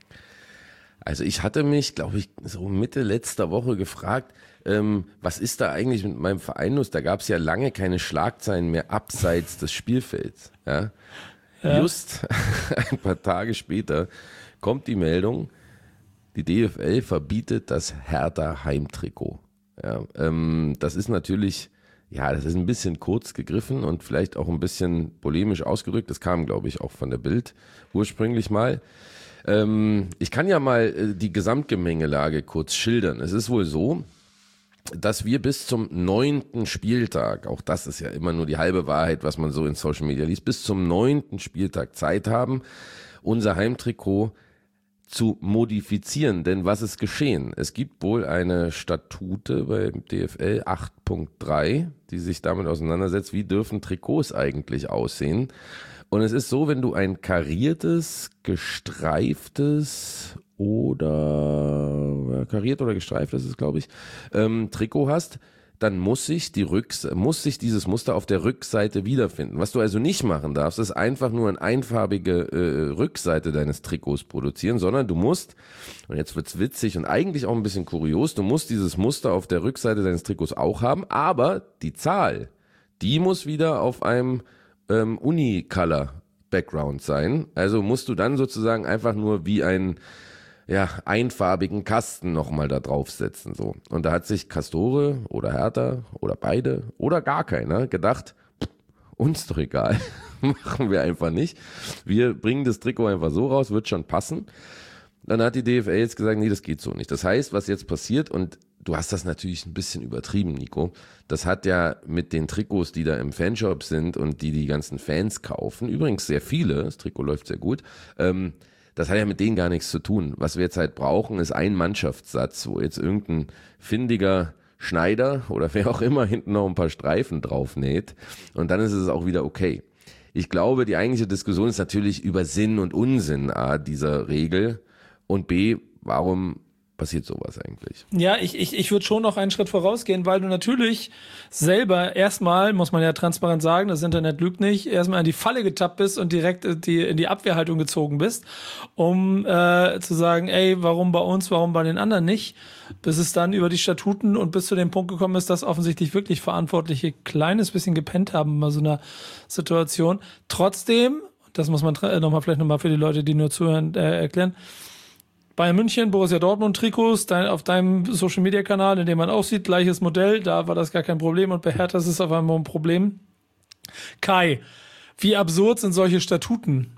Also ich hatte mich, glaube ich, so Mitte letzter Woche gefragt, ähm, was ist da eigentlich mit meinem Verein los? Da gab es ja lange keine Schlagzeilen mehr abseits des Spielfelds. Ja? Ja. Just ein paar Tage später kommt die Meldung, die D F L verbietet das Hertha Heimtrikot. Ja, ähm, das ist natürlich, ja, das ist ein bisschen kurz gegriffen und vielleicht auch ein bisschen polemisch ausgedrückt. Das kam, glaube ich, auch von der Bild ursprünglich mal. Ähm, ich kann ja mal äh, die Gesamtgemengelage kurz schildern. Es ist wohl so, dass wir bis zum neunten Spieltag, auch das ist ja immer nur die halbe Wahrheit, was man so in Social Media liest, bis zum neunten Spieltag Zeit haben, unser Heimtrikot zu modifizieren. Denn was ist geschehen? Es gibt wohl eine Statute beim D F L acht Punkt drei, die sich damit auseinandersetzt, wie dürfen Trikots eigentlich aussehen. Und es ist so, wenn du ein kariertes, gestreiftes oder ja, kariert oder gestreift, das ist glaube ich, ähm, Trikot hast, dann muss sich die Rücks muss sich dieses Muster auf der Rückseite wiederfinden. Was du also nicht machen darfst, ist einfach nur eine einfarbige äh, Rückseite deines Trikots produzieren, sondern du musst, und jetzt wird's witzig und eigentlich auch ein bisschen kurios, du musst dieses Muster auf der Rückseite deines Trikots auch haben, aber die Zahl, die muss wieder auf einem ähm, Unicolor-Background sein. Also musst du dann sozusagen einfach nur wie ein ja, einfarbigen Kasten nochmal da draufsetzen, so. Und da hat sich Castore oder Hertha oder beide oder gar keiner gedacht, pff, uns doch egal, machen wir einfach nicht. Wir bringen das Trikot einfach so raus, wird schon passen. Dann hat die D F L jetzt gesagt, nee, das geht so nicht. Das heißt, was jetzt passiert, und du hast das natürlich ein bisschen übertrieben, Nico, das hat ja mit den Trikots, die da im Fanshop sind und die die ganzen Fans kaufen, übrigens sehr viele, das Trikot läuft sehr gut, ähm, das hat ja mit denen gar nichts zu tun. Was wir jetzt halt brauchen, ist ein Mannschaftssatz, wo jetzt irgendein findiger Schneider oder wer auch immer hinten noch ein paar Streifen drauf näht. Und dann ist es auch wieder okay. Ich glaube, die eigentliche Diskussion ist natürlich über Sinn und Unsinn A, dieser Regel und B, warum passiert sowas eigentlich? Ja, ich, ich, ich würde schon noch einen Schritt vorausgehen, weil du natürlich selber erstmal, muss man ja transparent sagen, das Internet lügt nicht, erstmal in die Falle getappt bist und direkt die, in die Abwehrhaltung gezogen bist, um äh, zu sagen, ey, warum bei uns, warum bei den anderen nicht, bis es dann über die Statuten und bis zu dem Punkt gekommen ist, dass offensichtlich wirklich Verantwortliche kleines bisschen gepennt haben bei so einer Situation. Trotzdem, das muss man tra- nochmal vielleicht nochmal für die Leute, die nur zuhören, äh, erklären, Bayern München, Borussia Dortmund Trikots, dein, auf deinem Social-Media-Kanal, in dem man auch sieht, gleiches Modell, da war das gar kein Problem und bei Hertha ist es auf einmal ein Problem. Kai, wie absurd sind solche Statuten?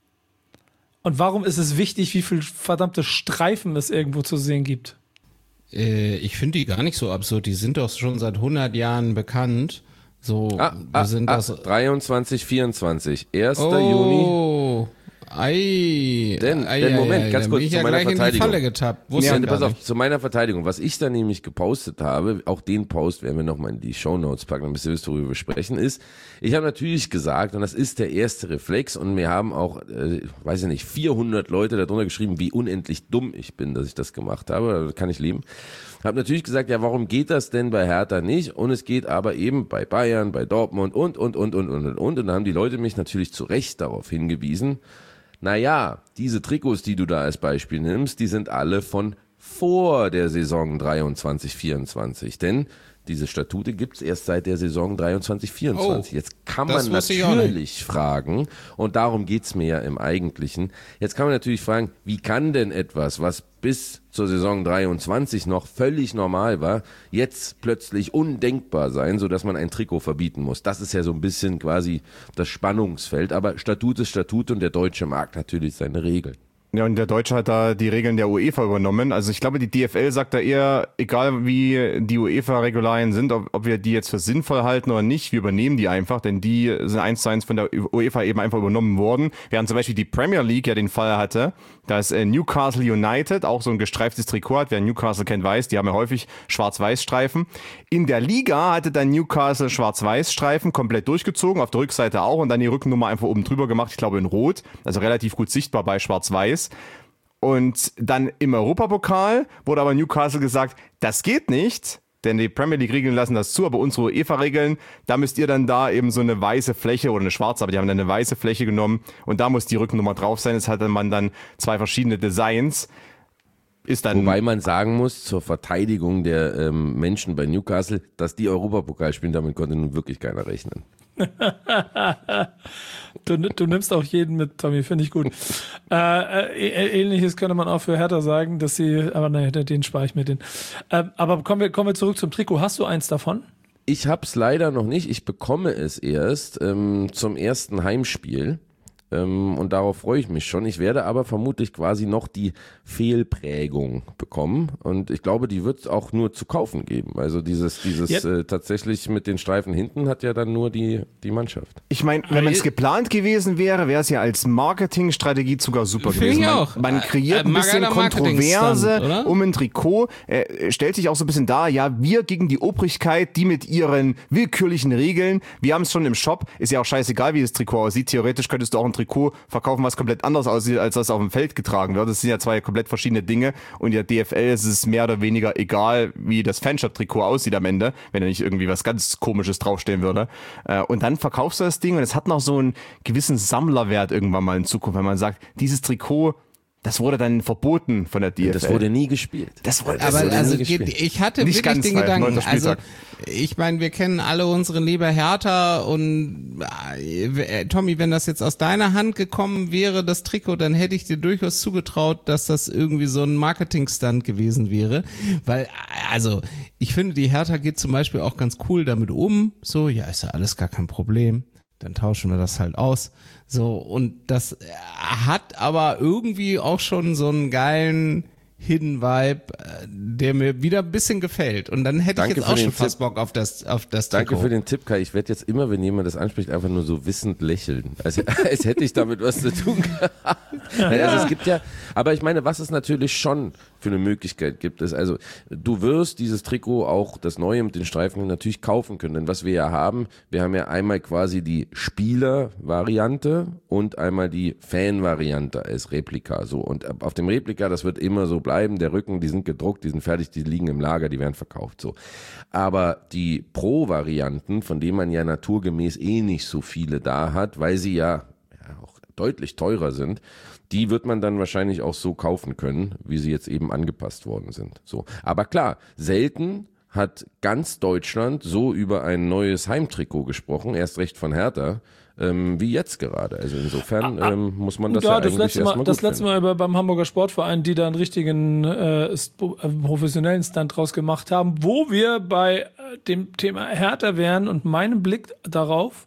Und warum ist es wichtig, wie viel verdammte Streifen es irgendwo zu sehen gibt? Äh, ich finde die gar nicht so absurd, die sind doch schon seit hundert Jahren bekannt. So, ah, wir ah, sind ah, das dreiundzwanzig, vierundzwanzig, erster oh. Juni. Ei, denn, ei, denn ei, Moment, ei, ganz dann kurz bin ich zu ja meiner gleich in die Verteidigung. Falle getappt. Wusste Ja, ich gar pass auf, nicht. zu meiner Verteidigung. Was ich da nämlich gepostet habe, auch den Post werden wir nochmal in die Shownotes packen, damit ihr wisst, worüber wir sprechen, ist, ich habe natürlich gesagt, und das ist der erste Reflex, und mir haben auch, äh, weiß ich nicht, vierhundert Leute darunter geschrieben, wie unendlich dumm ich bin, dass ich das gemacht habe, da kann ich leben. Habe natürlich gesagt, ja, warum geht das denn bei Hertha nicht? Und es geht aber eben bei Bayern, bei Dortmund und, und, und, und, und, und, und. Und dann haben die Leute mich natürlich zu Recht darauf hingewiesen, naja, diese Trikots, die du da als Beispiel nimmst, die sind alle von vor der Saison dreiundzwanzig vierundzwanzig. Denn diese Statute gibt's erst seit der Saison dreiundzwanzig vierundzwanzig. Oh, jetzt kann das man wusste ich auch natürlich fragen, und darum geht's mir ja im Eigentlichen, jetzt kann man natürlich fragen, wie kann denn etwas, was bis zur Saison dreiundzwanzig noch völlig normal war, jetzt plötzlich undenkbar sein, sodass man ein Trikot verbieten muss? Das ist ja so ein bisschen quasi das Spannungsfeld, aber Statut ist Statut und der deutsche Markt natürlich seine Regeln. Ja, und der Deutsche hat da die Regeln der UEFA übernommen. Also ich glaube, die D F L sagt da eher, egal wie die UEFA-Regularien sind, ob, ob wir die jetzt für sinnvoll halten oder nicht, wir übernehmen die einfach, denn die sind eins zu eins von der UEFA eben einfach übernommen worden. Während zum Beispiel die Premier League ja den Fall hatte, dass Newcastle United auch so ein gestreiftes Trikot hat. Wer Newcastle kennt, weiß, die haben ja häufig Schwarz-Weiß-Streifen. In der Liga hatte dann Newcastle Schwarz-Weiß-Streifen komplett durchgezogen, auf der Rückseite auch, und dann die Rückennummer einfach oben drüber gemacht, ich glaube in Rot, also relativ gut sichtbar bei Schwarz-Weiß. Und dann im Europapokal wurde aber Newcastle gesagt, das geht nicht, denn die Premier League-Regeln lassen das zu, aber unsere UEFA-Regeln, da müsst ihr dann da eben so eine weiße Fläche oder eine schwarze, aber die haben dann eine weiße Fläche genommen und da muss die Rückennummer drauf sein. Jetzt hatte man dann zwei verschiedene Designs. Ist dann Wobei man sagen muss, zur Verteidigung der ähm, Menschen bei Newcastle, dass die Europapokal spielen, damit konnte nun wirklich keiner rechnen. du, du nimmst auch jeden mit, Tommy, finde ich gut. Äh, äh, ähnliches könnte man auch für Hertha sagen, dass sie, aber nein, den spare ich mir den. Äh, aber kommen wir, kommen wir zurück zum Trikot. Hast du eins davon? Ich hab's leider noch nicht. Ich bekomme es erst ähm, zum ersten Heimspiel. Ähm, und darauf freue ich mich schon. Ich werde aber vermutlich quasi noch die Fehlprägung bekommen, und ich glaube, die wird es auch nur zu kaufen geben. Also dieses, dieses Yep. äh, tatsächlich mit den Streifen hinten hat ja dann nur die, die Mannschaft. Ich meine, wenn es geplant gewesen wäre, wäre es ja als Marketingstrategie sogar super Finde gewesen. ich Man, auch. man kreiert Äh, ein bisschen Maganer Kontroverse Marketing-Stunt, oder? um ein Trikot, äh, stellt sich auch so ein bisschen dar, ja, wir gegen die Obrigkeit, die mit ihren willkürlichen Regeln, wir haben es schon im Shop, ist ja auch scheißegal, wie das Trikot aussieht. Theoretisch könntest du auch ein Trikot verkaufen, was komplett anders aussieht, als das auf dem Feld getragen wird. Das sind ja zwei komplett verschiedene Dinge, und in der D F L ist es mehr oder weniger egal, wie das Fanshop-Trikot aussieht am Ende, wenn da nicht irgendwie was ganz Komisches draufstehen würde. Äh, und dann verkaufst du das Ding und es hat noch so einen gewissen Sammlerwert irgendwann mal in Zukunft, wenn man sagt, dieses Trikot, das wurde dann verboten von der D F L. Das wurde nie gespielt. Das wurde, das Aber wurde also nie gespielt. ich hatte Nicht wirklich ganz, den weil Gedanken, neunter also Spieltag. ich meine, wir kennen alle unsere liebe Hertha, und äh, Tommy, wenn das jetzt aus deiner Hand gekommen wäre, das Trikot, dann hätte ich dir durchaus zugetraut, dass das irgendwie so ein Marketing-Stunt gewesen wäre, weil, also ich finde, die Hertha geht zum Beispiel auch ganz cool damit um, so, ja, ist ja alles gar kein Problem, dann tauschen wir das halt aus. So, und das hat aber irgendwie auch schon so einen geilen Hidden Vibe, der mir wieder ein bisschen gefällt. Und dann hätte Danke ich jetzt für auch den schon fast Tipp. Bock auf das, auf das Danke Trikot. für den Tipp, Kai. Ich werde jetzt immer, wenn jemand das anspricht, einfach nur so wissend lächeln. Also, als hätte ich damit was zu tun gehabt. Nein, also es gibt ja, aber ich meine, was es natürlich schon für eine Möglichkeit gibt, ist, also du wirst dieses Trikot, auch das neue mit den Streifen, natürlich kaufen können. Denn was wir ja haben, wir haben ja einmal quasi die Spieler-Variante und einmal die Fan-Variante als Replika. So, und auf dem Replika, das wird immer so bleiben, der Rücken, die sind gedruckt, die sind fertig, die liegen im Lager, die werden verkauft. So. Aber die Pro-Varianten, von denen man ja naturgemäß eh nicht so viele da hat, weil sie ja, ja auch deutlich teurer sind, die wird man dann wahrscheinlich auch so kaufen können, wie sie jetzt eben angepasst worden sind. So. Aber klar, selten hat ganz Deutschland so über ein neues Heimtrikot gesprochen, erst recht von Hertha, ähm, wie jetzt gerade. Also insofern ah, ähm, muss man das ja, ja, das eigentlich letzte erstmal Mal, gut das letzte finden. Mal über, beim Hamburger Sportverein, die da einen richtigen äh, professionellen Stunt draus gemacht haben, wo wir bei dem Thema Hertha wären und meinem Blick darauf,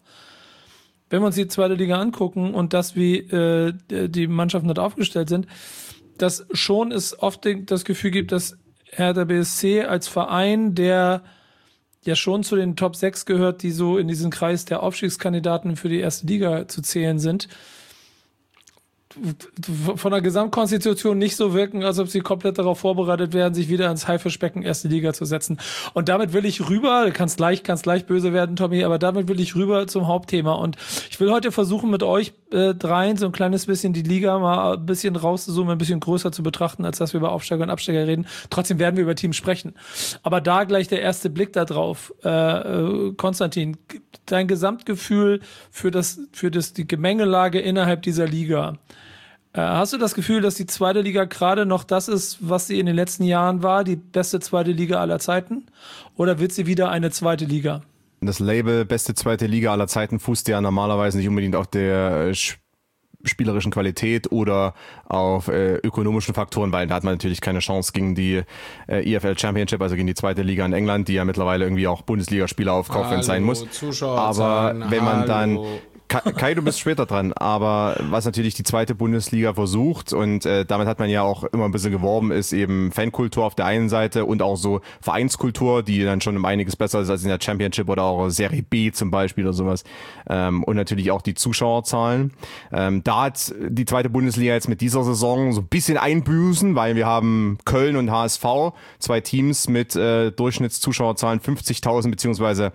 wenn wir uns die zweite Liga angucken und das, wie äh, die Mannschaften dort aufgestellt sind, dass schon es oft das Gefühl gibt, dass Hertha B S C als Verein, der ja schon zu den Top sechs gehört, die so in diesen Kreis der Aufstiegskandidaten für die erste Liga zu zählen sind, von der Gesamtkonstitution nicht so wirken, als ob sie komplett darauf vorbereitet werden, sich wieder ins Haifischbecken erste Liga zu setzen. Und damit will ich rüber, kannst leicht, kannst leicht böse werden, Tommy, aber damit will ich rüber zum Hauptthema. Und ich will heute versuchen, mit euch äh, dreien so ein kleines bisschen die Liga mal ein bisschen rauszuzoomen, ein bisschen größer zu betrachten, als dass wir über Aufsteiger und Absteiger reden. Trotzdem werden wir über Teams sprechen. Aber da gleich der erste Blick da drauf. Äh, äh, Konstantin, dein Gesamtgefühl für das, für das, die Gemengelage innerhalb dieser Liga. Hast du das Gefühl, dass die zweite Liga gerade noch das ist, was sie in den letzten Jahren war, die beste zweite Liga aller Zeiten? Oder wird sie wieder eine zweite Liga? Das Label beste zweite Liga aller Zeiten fußt ja normalerweise nicht unbedingt auf der spielerischen Qualität oder auf äh, ökonomischen Faktoren, weil da hat man natürlich keine Chance gegen die äh, E F L Championship, also gegen die zweite Liga in England, die ja mittlerweile irgendwie auch Bundesligaspieler aufkauft, wenn es sein muss. Aber wenn man dann Kai, du bist später dran, aber was natürlich die zweite Bundesliga versucht und äh, damit hat man ja auch immer ein bisschen geworben, ist eben Fankultur auf der einen Seite und auch so Vereinskultur, die dann schon um einiges besser ist als in der Championship oder auch Serie B zum Beispiel oder sowas, ähm, und natürlich auch die Zuschauerzahlen. Ähm, da hat die zweite Bundesliga jetzt mit dieser Saison so ein bisschen Einbüßen, weil wir haben Köln und H S V, zwei Teams mit äh, Durchschnittszuschauerzahlen fünfzigtausend beziehungsweise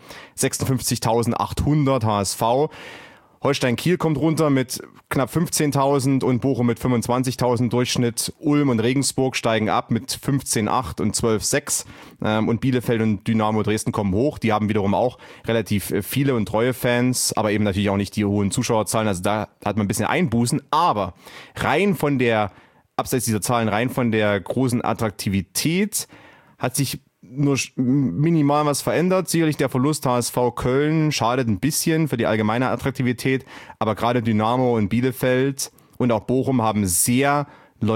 sechsundfünfzigtausendachthundert H S V. Holstein Kiel kommt runter mit knapp fünfzehntausend und Bochum mit fünfundzwanzigtausend Durchschnitt. Ulm und Regensburg steigen ab mit fünfzehn Komma acht und zwölf Komma sechs. Ähm, und Bielefeld und Dynamo Dresden kommen hoch. Die haben wiederum auch relativ viele und treue Fans, aber eben natürlich auch nicht die hohen Zuschauerzahlen. Also da hat man ein bisschen Einbußen. Aber rein von der, abseits dieser Zahlen, rein von der großen Attraktivität hat sich nur minimal was verändert. Sicherlich der Verlust H S V Köln schadet ein bisschen für die allgemeine Attraktivität, aber gerade Dynamo und Bielefeld und auch Bochum haben sehr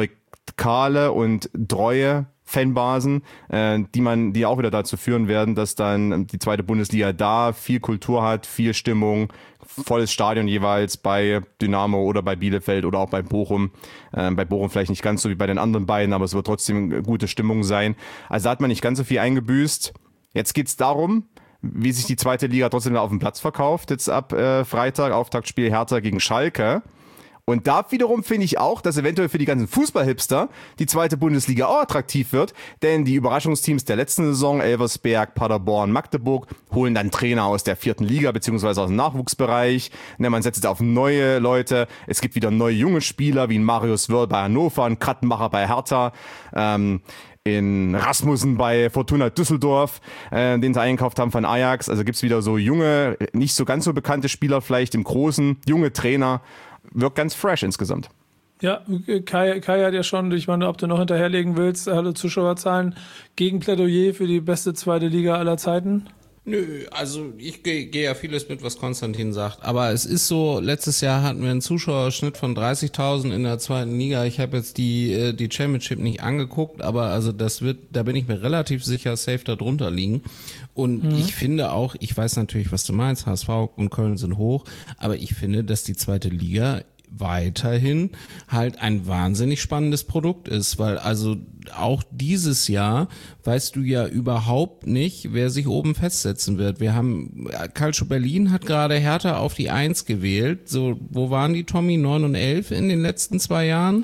lokale und treue Fanbasen, äh, die man, die auch wieder dazu führen werden, dass dann die zweite Bundesliga da viel Kultur hat, viel Stimmung, volles Stadion jeweils bei Dynamo oder bei Bielefeld oder auch bei Bochum. Äh, bei Bochum vielleicht nicht ganz so wie bei den anderen beiden, aber es wird trotzdem gute Stimmung sein. Also da hat man nicht ganz so viel eingebüßt. Jetzt geht's darum, wie sich die zweite Liga trotzdem auf dem Platz verkauft. Jetzt ab äh, Freitag, Auftaktspiel Hertha gegen Schalke. Und da wiederum finde ich auch, dass eventuell für die ganzen Fußballhipster die zweite Bundesliga auch attraktiv wird, denn die Überraschungsteams der letzten Saison, Elversberg, Paderborn, Magdeburg, holen dann Trainer aus der vierten Liga beziehungsweise aus dem Nachwuchsbereich. Man setzt auf neue Leute. Es gibt wieder neue junge Spieler wie ein Marius Wörl bei Hannover, ein Krattenmacher bei Hertha, ähm, in Rasmussen bei Fortuna Düsseldorf, äh, den sie eingekauft haben von Ajax. Also gibt's wieder so junge, nicht so ganz so bekannte Spieler vielleicht im Großen, junge Trainer. Wirkt ganz fresh insgesamt. Ja, Kai, Kai hat ja schon, ich meine, ob du noch hinterherlegen willst, alle Zuschauerzahlen gegen Plädoyer für die beste zweite Liga aller Zeiten? Nö, also ich gehe geh ja vieles mit, was Konstantin sagt. Aber es ist so, letztes Jahr hatten wir einen Zuschauerschnitt von dreißigtausend in der zweiten Liga. Ich habe jetzt die die Championship nicht angeguckt, aber also das wird, da bin ich mir relativ sicher, safe da drunter liegen. Und mhm. ich finde auch, ich weiß natürlich, was du meinst, H S V und Köln sind hoch, aber ich finde, dass die zweite Liga weiterhin halt ein wahnsinnig spannendes Produkt ist, weil also auch dieses Jahr weißt du ja überhaupt nicht, wer sich oben festsetzen wird. Wir haben, Calcio Berlin hat gerade Hertha auf die Eins gewählt. So, wo waren die, Tommy? neun und elf in den letzten zwei Jahren?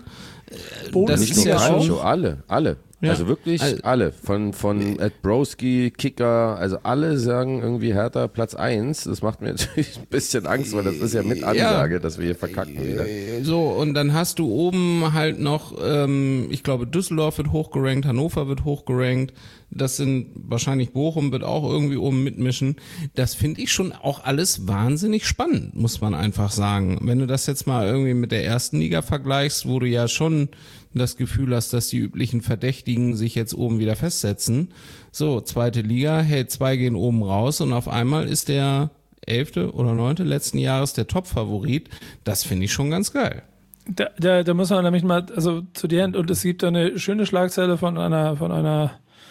Das ist ja Calcio, alle, alle. Ja. Also wirklich also, alle, von von Ed Broski, Kicker, also alle sagen irgendwie Hertha Platz eins. Das macht mir natürlich ein bisschen Angst, weil das ist ja mit Ansage, ja, dass wir hier verkacken wieder. So, und dann hast du oben halt noch, ähm, ich glaube Düsseldorf wird hochgerankt, Hannover wird hochgerankt, das sind wahrscheinlich Bochum wird auch irgendwie oben mitmischen. Das finde ich schon auch alles wahnsinnig spannend, muss man einfach sagen. Wenn du das jetzt mal irgendwie mit der ersten Liga vergleichst, wo du ja schon das Gefühl hast, dass die üblichen Verdächtigen sich jetzt oben wieder festsetzen. So, zweite Liga, hey, zwei gehen oben raus und auf einmal ist der elfte oder neunte letzten Jahres der Top-Favorit. Das finde ich schon ganz geil. Da, da, da muss man nämlich mal, also zu dir, und es gibt eine schöne Schlagzeile von einer, von einer,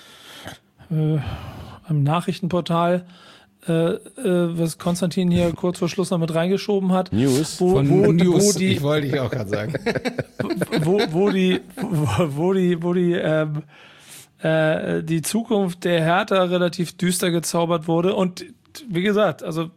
äh, einem Nachrichtenportal, Äh, äh, was Konstantin hier kurz vor Schluss noch mit reingeschoben hat. News. Wo, Von wo, News, wo die, ich wollte ich auch gerade sagen. wo, wo die, wo, wo die, wo die, ähm, äh, die Zukunft der Hertha relativ düster gezaubert wurde. Und wie gesagt, also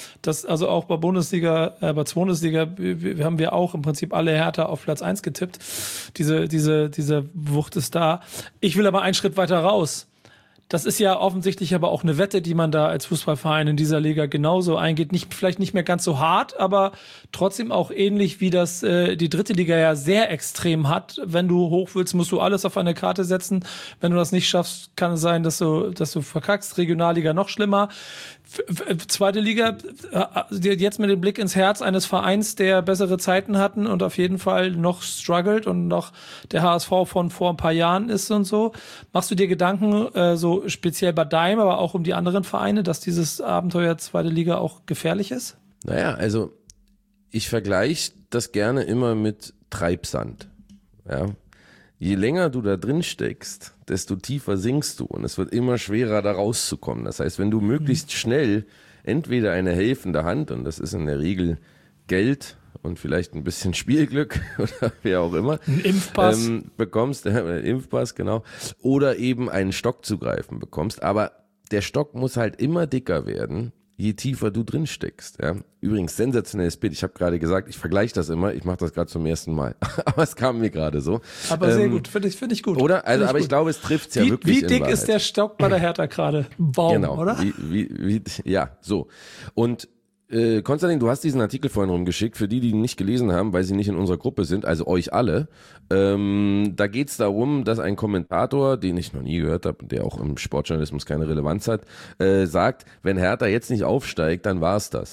dass also auch bei Bundesliga, äh, bei Bundesliga wir, haben wir auch im Prinzip alle Hertha auf Platz eins getippt. Diese, diese, diese Wucht ist da. Ich will aber einen Schritt weiter raus. Das ist ja offensichtlich aber auch eine Wette, die man da als Fußballverein in dieser Liga genauso eingeht. Nicht, vielleicht nicht mehr ganz so hart, aber trotzdem auch ähnlich, wie das äh, die dritte Liga ja sehr extrem hat. Wenn du hoch willst, musst du alles auf eine Karte setzen. Wenn du das nicht schaffst, kann es sein, dass du, dass du verkackst. Regionalliga noch schlimmer. Zweite Liga, jetzt mit dem Blick ins Herz eines Vereins, der bessere Zeiten hatten und auf jeden Fall noch struggelt und noch der H S V von vor ein paar Jahren ist und so. Machst du dir Gedanken, äh, so speziell bei deinem, aber auch um die anderen Vereine, dass dieses Abenteuer Zweite Liga auch gefährlich ist? Naja, also ich vergleiche das gerne immer mit Treibsand. Ja. Je länger du da drin steckst, desto tiefer sinkst du und es wird immer schwerer, da rauszukommen. Das heißt, wenn du möglichst schnell entweder eine helfende Hand, und das ist in der Regel Geld und vielleicht ein bisschen Spielglück oder wer auch immer, ein Impfpass ähm, bekommst, äh, Impfpass, genau, oder eben einen Stock zu greifen bekommst, aber der Stock muss halt immer dicker werden, je tiefer du drin steckst. Ja. Übrigens, sensationelles Bild. Ich habe gerade gesagt, ich vergleiche das immer. Ich mache das gerade zum ersten Mal. Aber es kam mir gerade so. Aber sehr ähm, gut, finde ich, find ich gut. Oder? Also, ich aber gut. ich glaube, es trifft es ja wie, wirklich. Wie dick ist der Stock bei der Hertha gerade? Baum, genau. oder? Wie, wie, wie, ja, so. Und Äh, Konstantin, du hast diesen Artikel vorhin rumgeschickt, für die, die ihn nicht gelesen haben, weil sie nicht in unserer Gruppe sind, also euch alle. Ähm, da geht es darum, dass ein Kommentator, den ich noch nie gehört habe, der auch im Sportjournalismus keine Relevanz hat, äh, sagt, wenn Hertha jetzt nicht aufsteigt, dann war's das.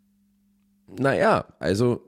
Naja, also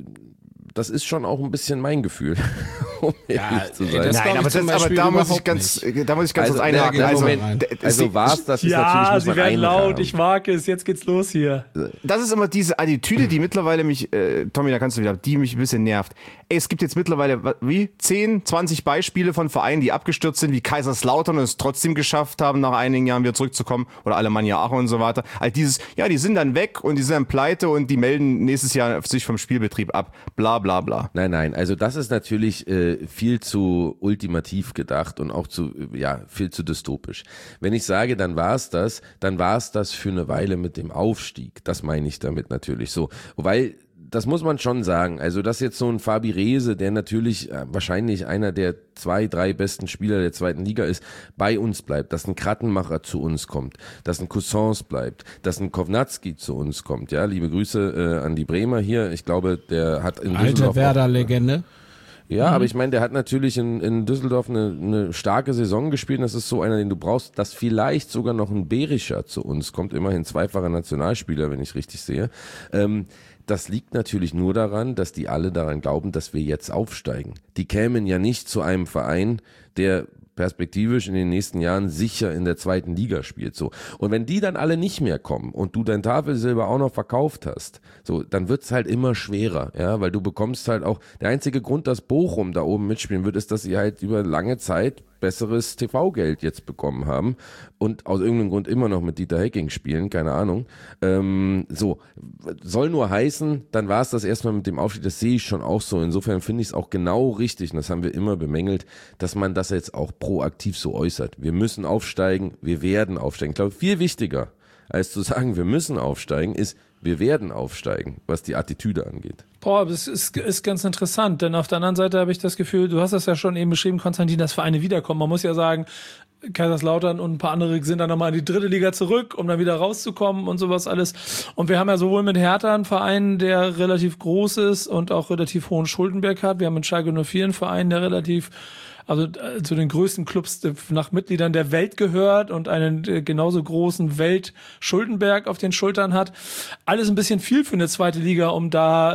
das ist schon auch ein bisschen mein Gefühl, um ja, ehrlich zu sein. Nein, aber, das, aber da muss ich ganz, nicht. da muss ich ganz also, kurz einhaken. Also, also war es, das ist ja, natürlich, muss sie man werden laut, haben. ich mag es, jetzt geht's los hier. Das ist immer diese Attitüde, die mittlerweile mich, äh, Tommy, da kannst du wieder, die mich ein bisschen nervt. Ey, es gibt jetzt mittlerweile, wie, zehn, zwanzig Beispiele von Vereinen, die abgestürzt sind, wie Kaiserslautern und es trotzdem geschafft haben, nach einigen Jahren wieder zurückzukommen, oder Alemannia Aachen und so weiter. Also dieses, ja, die sind dann weg und die sind dann pleite und die melden nächstes Jahr sich vom Spielbetrieb ab, bla bla bla. Nein, nein, also das ist natürlich äh, viel zu ultimativ gedacht und auch zu, ja, viel zu dystopisch. Wenn ich sage, dann war es das, dann war es das für eine Weile mit dem Aufstieg. Das meine ich damit natürlich so. Weil, das muss man schon sagen, also dass jetzt so ein Fabi Rehse, der natürlich äh, wahrscheinlich einer der zwei, drei besten Spieler der zweiten Liga ist, bei uns bleibt, dass ein Krattenmacher zu uns kommt, dass ein Cousins bleibt, dass ein Kovnatski zu uns kommt, ja, liebe Grüße äh, an die Bremer hier, ich glaube, der hat in Düsseldorf... Alte Werder-Legende. Ja, mhm. aber ich meine, der hat natürlich in, in Düsseldorf eine, eine starke Saison gespielt und das ist so einer, den du brauchst, dass vielleicht sogar noch ein Berischer zu uns kommt, immerhin zweifacher Nationalspieler, wenn ich richtig sehe. Ähm, Das liegt natürlich nur daran, dass die alle daran glauben, dass wir jetzt aufsteigen. Die kämen ja nicht zu einem Verein, der perspektivisch in den nächsten Jahren sicher in der zweiten Liga spielt. So. Und wenn die dann alle nicht mehr kommen und du dein Tafelsilber auch noch verkauft hast, so, dann wird's halt immer schwerer, ja, weil du bekommst halt auch, der einzige Grund, dass Bochum da oben mitspielen wird, ist, dass sie halt über lange Zeit besseres T V-Geld jetzt bekommen haben und aus irgendeinem Grund immer noch mit Dieter Hecking spielen, keine Ahnung. Ähm, so, soll nur heißen, dann war es das erstmal mit dem Aufstieg, das sehe ich schon auch so. Insofern finde ich es auch genau richtig, und das haben wir immer bemängelt, dass man das jetzt auch proaktiv so äußert. Wir müssen aufsteigen, wir werden aufsteigen. Ich glaube, viel wichtiger als zu sagen, wir müssen aufsteigen, ist, wir werden aufsteigen, was die Attitüde angeht. Boah, das ist, ist ganz interessant, denn auf der anderen Seite habe ich das Gefühl, du hast das ja schon eben beschrieben, Konstantin, dass Vereine wiederkommen. Man muss ja sagen, Kaiserslautern und ein paar andere sind dann nochmal in die dritte Liga zurück, um dann wieder rauszukommen und sowas alles. Und wir haben ja sowohl mit Hertha einen Verein, der relativ groß ist und auch relativ hohen Schuldenberg hat. Wir haben mit Schalke null vier einen Verein, der relativ, also zu den größten Clubs nach Mitgliedern der Welt gehört und einen genauso großen Weltschuldenberg auf den Schultern hat. Alles ein bisschen viel für eine zweite Liga, um da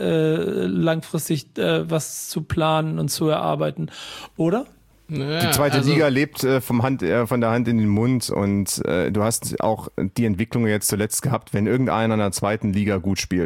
äh, langfristig äh, was zu planen und zu erarbeiten, oder? Ja, die zweite also Liga lebt äh, vom Hand, äh, von der Hand in den Mund und äh, du hast auch die Entwicklung jetzt zuletzt gehabt, wenn irgendeiner in der zweiten Liga gut spielt.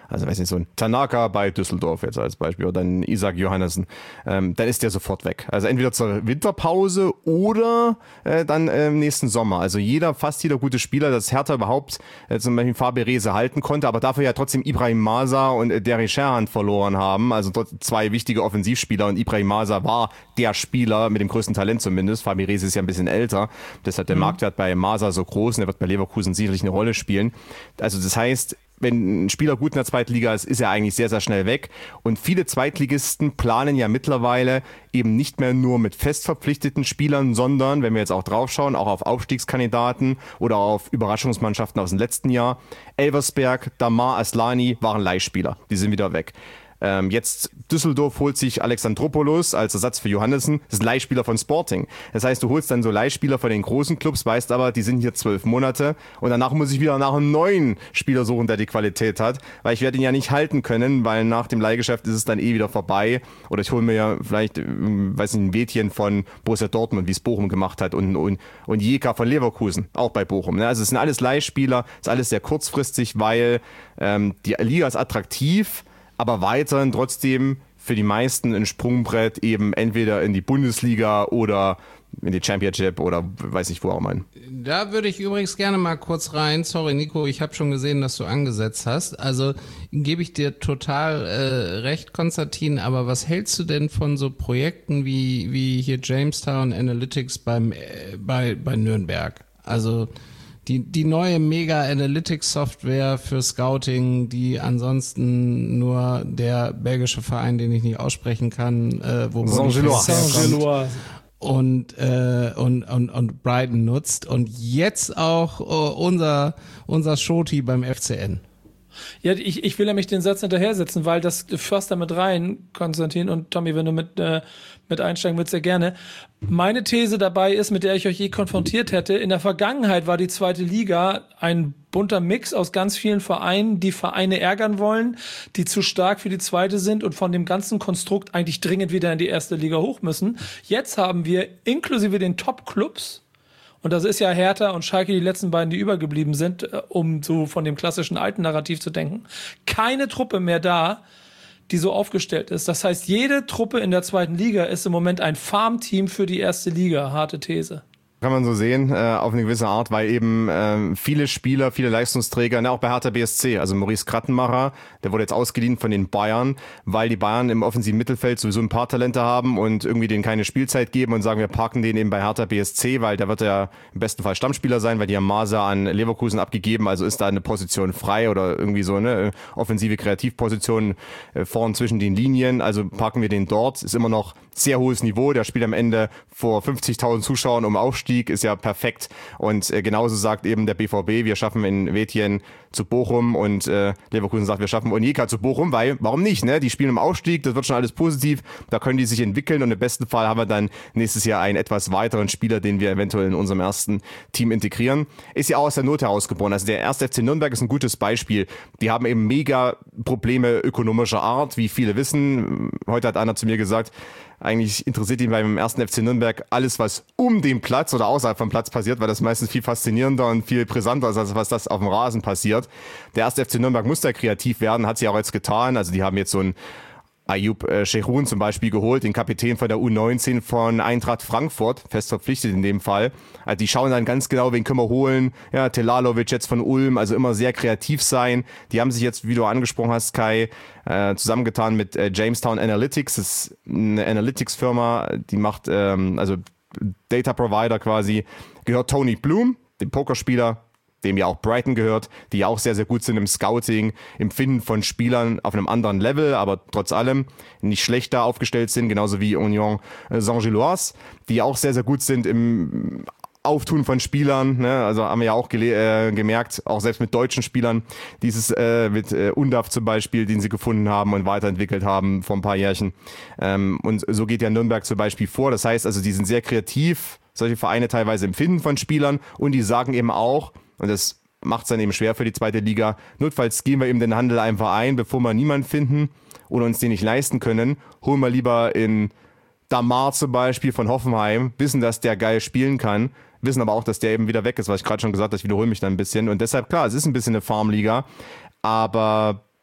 also weiß nicht, so ein Tanaka bei Düsseldorf jetzt als Beispiel oder ein Isaac Johannessen, ähm, dann ist der sofort weg. Also entweder zur Winterpause oder äh, dann äh, im nächsten Sommer. Also jeder, fast jeder gute Spieler, das Hertha überhaupt äh, zum Beispiel Fabi Rehse halten konnte, aber dafür ja trotzdem Ibrahim Maza und äh, Derry Sherhan verloren haben. Also dort zwei wichtige Offensivspieler und Ibrahim Maza war der Spieler mit dem größten Talent zumindest. Fabi Rehse ist ja ein bisschen älter, deshalb der mhm. Marktwert bei Maza so groß und er wird bei Leverkusen sicherlich eine Rolle spielen. Also das heißt, wenn ein Spieler gut in der zweiten Liga ist, ist er eigentlich sehr, sehr schnell weg. Und viele Zweitligisten planen ja mittlerweile eben nicht mehr nur mit fest verpflichteten Spielern, sondern, wenn wir jetzt auch draufschauen, auch auf Aufstiegskandidaten oder auf Überraschungsmannschaften aus dem letzten Jahr. Elversberg, Damar, Aslani waren Leihspieler. Die sind wieder weg. Ähm, jetzt Düsseldorf holt sich Alexandropoulos als Ersatz für Johannessen. Das ist ein Leihspieler von Sporting. Das heißt, du holst dann so Leihspieler von den großen Clubs, weißt aber, die sind hier zwölf Monate und danach muss ich wieder nach einem neuen Spieler suchen, der die Qualität hat, weil ich werde ihn ja nicht halten können, weil nach dem Leihgeschäft ist es dann eh wieder vorbei. Oder ich hole mir ja vielleicht, weiß nicht, ein Wädchen von Borussia Dortmund, wie es Bochum gemacht hat und, und, und Jeka von Leverkusen, auch bei Bochum. Also es sind alles Leihspieler, ist alles sehr kurzfristig, weil ähm, die Liga ist attraktiv, aber weiterhin trotzdem für die meisten ein Sprungbrett eben entweder in die Bundesliga oder in die Championship oder weiß ich wo auch mal. Da würde ich übrigens gerne mal kurz rein. Sorry Nico, ich habe schon gesehen, dass du angesetzt hast. Also gebe ich dir total äh, recht, Konstantin, aber was hältst du denn von so Projekten wie wie hier Jamestown Analytics beim äh, bei bei Nürnberg? Also Die, die neue Mega-Analytics-Software für Scouting, die ansonsten nur der belgische Verein, den ich nicht aussprechen kann, äh, wo Saint-Gilloise und, äh, und, und, und Brighton nutzt und jetzt auch uh, unser, unser Shoti beim F C N. Ja, ich, ich will nämlich den Satz hinterher setzen, weil das fasst da mit rein, Konstantin und Tommy, wenn du mit, äh, mit einsteigen willst, sehr gerne. Meine These dabei ist, mit der ich euch je konfrontiert hätte, in der Vergangenheit war die zweite Liga ein bunter Mix aus ganz vielen Vereinen, die Vereine ärgern wollen, die zu stark für die zweite sind und von dem ganzen Konstrukt eigentlich dringend wieder in die erste Liga hoch müssen. Jetzt haben wir inklusive den Top-Clubs, und das ist ja Hertha und Schalke die letzten beiden, die übergeblieben sind, um so von dem klassischen alten Narrativ zu denken, keine Truppe mehr da, die so aufgestellt ist. Das heißt, jede Truppe in der zweiten Liga ist im Moment ein Farmteam für die erste Liga. Harte These. Kann man so sehen, äh, auf eine gewisse Art, weil eben äh, viele Spieler, viele Leistungsträger, ne, auch bei Hertha B S C, also Maurice Krattenmacher, der wurde jetzt ausgeliehen von den Bayern, weil die Bayern im offensiven Mittelfeld sowieso ein paar Talente haben und irgendwie denen keine Spielzeit geben und sagen, wir parken den eben bei Hertha B S C, weil der wird ja im besten Fall Stammspieler sein, weil die haben Maser an Leverkusen abgegeben, also ist da eine Position frei oder irgendwie so eine offensive Kreativposition äh, vorn zwischen den Linien, also parken wir den dort, ist immer noch sehr hohes Niveau, der spielt am Ende vor fünfzigtausend Zuschauern um Aufstieg, ist ja perfekt und äh, genauso sagt eben der B V B, wir schaffen in Wädchen zu Bochum und äh, Leverkusen sagt, wir schaffen Onyeka zu Bochum, weil, warum nicht, ne? Die spielen im Aufstieg, das wird schon alles positiv, da können die sich entwickeln und im besten Fall haben wir dann nächstes Jahr einen etwas weiteren Spieler, den wir eventuell in unserem ersten Team integrieren. Ist ja auch aus der Not herausgeboren, also der erste F C Nürnberg ist ein gutes Beispiel, die haben eben mega Probleme ökonomischer Art, wie viele wissen, heute hat einer zu mir gesagt, eigentlich interessiert ihn beim ersten F C Nürnberg alles, was um den Platz oder außerhalb vom Platz passiert, weil das meistens viel faszinierender und viel brisanter ist, als was das auf dem Rasen passiert. Der erste F C Nürnberg muss da kreativ werden, hat sie auch jetzt getan. Also die haben jetzt so ein Ayub äh, Şehrun zum Beispiel geholt, den Kapitän von der U neunzehn von Eintracht Frankfurt, fest verpflichtet in dem Fall. Also die schauen dann ganz genau, wen können wir holen. Ja, Telalovic jetzt von Ulm, also immer sehr kreativ sein. Die haben sich jetzt, wie du angesprochen hast, Kai, äh, zusammengetan mit äh, Jamestown Analytics. Das ist eine Analytics-Firma, die macht, ähm, also Data Provider quasi, gehört Tony Bloom, dem Pokerspieler, dem ja auch Brighton gehört, die ja auch sehr, sehr gut sind im Scouting, im Finden von Spielern auf einem anderen Level, aber trotz allem nicht schlechter aufgestellt sind, genauso wie Union Saint-Gilloise, die auch sehr, sehr gut sind im Auftun von Spielern, ne? Also haben wir ja auch gele- äh, gemerkt, auch selbst mit deutschen Spielern, dieses äh, mit äh, Undav zum Beispiel, den sie gefunden haben und weiterentwickelt haben vor ein paar Jährchen. Ähm, und so geht ja Nürnberg zum Beispiel vor. Das heißt also, die sind sehr kreativ, solche Vereine teilweise im Finden von Spielern und die sagen eben auch, und das macht es dann eben schwer für die zweite Liga, notfalls gehen wir eben den Handel einfach ein, bevor wir niemanden finden oder uns den nicht leisten können, holen wir lieber in Damar zum Beispiel von Hoffenheim, wissen, dass der geil spielen kann, wissen aber auch, dass der eben wieder weg ist, was ich gerade schon gesagt habe, ich wiederhole mich da ein bisschen und deshalb, klar, es ist ein bisschen eine Farmliga, aber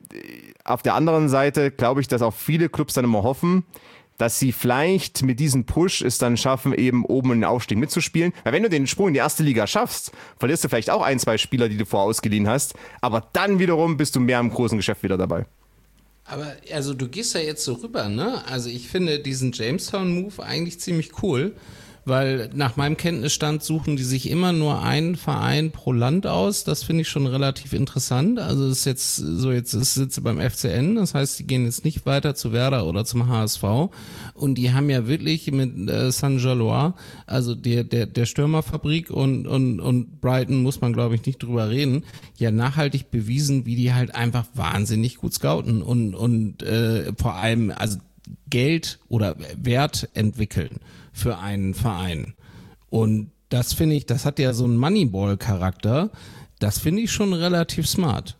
auf der anderen Seite glaube ich, dass auch viele Clubs dann immer hoffen, dass sie vielleicht mit diesem Push es dann schaffen, eben oben in den Aufstieg mitzuspielen. Weil wenn du den Sprung in die erste Liga schaffst, verlierst du vielleicht auch ein, zwei Spieler, die du vorher ausgeliehen hast, aber dann wiederum bist du mehr im großen Geschäft wieder dabei. Aber also du gehst ja jetzt so rüber, ne? Also ich finde diesen Jamestown-Move eigentlich ziemlich cool, weil nach meinem Kenntnisstand suchen die sich immer nur einen Verein pro Land aus. Das finde ich schon relativ interessant. Also das ist jetzt so, jetzt sitze sie beim F C N, das heißt, die gehen jetzt nicht weiter zu Werder oder zum H S V. Und die haben ja wirklich mit äh, Saint-Galois, also der der der Stürmerfabrik und und und Brighton, muss man glaube ich nicht drüber reden, ja nachhaltig bewiesen, wie die halt einfach wahnsinnig gut scouten und und äh, vor allem also Geld oder Wert entwickeln für einen Verein. Und das finde ich, das hat ja so einen Moneyball-Charakter, das finde ich schon relativ smart.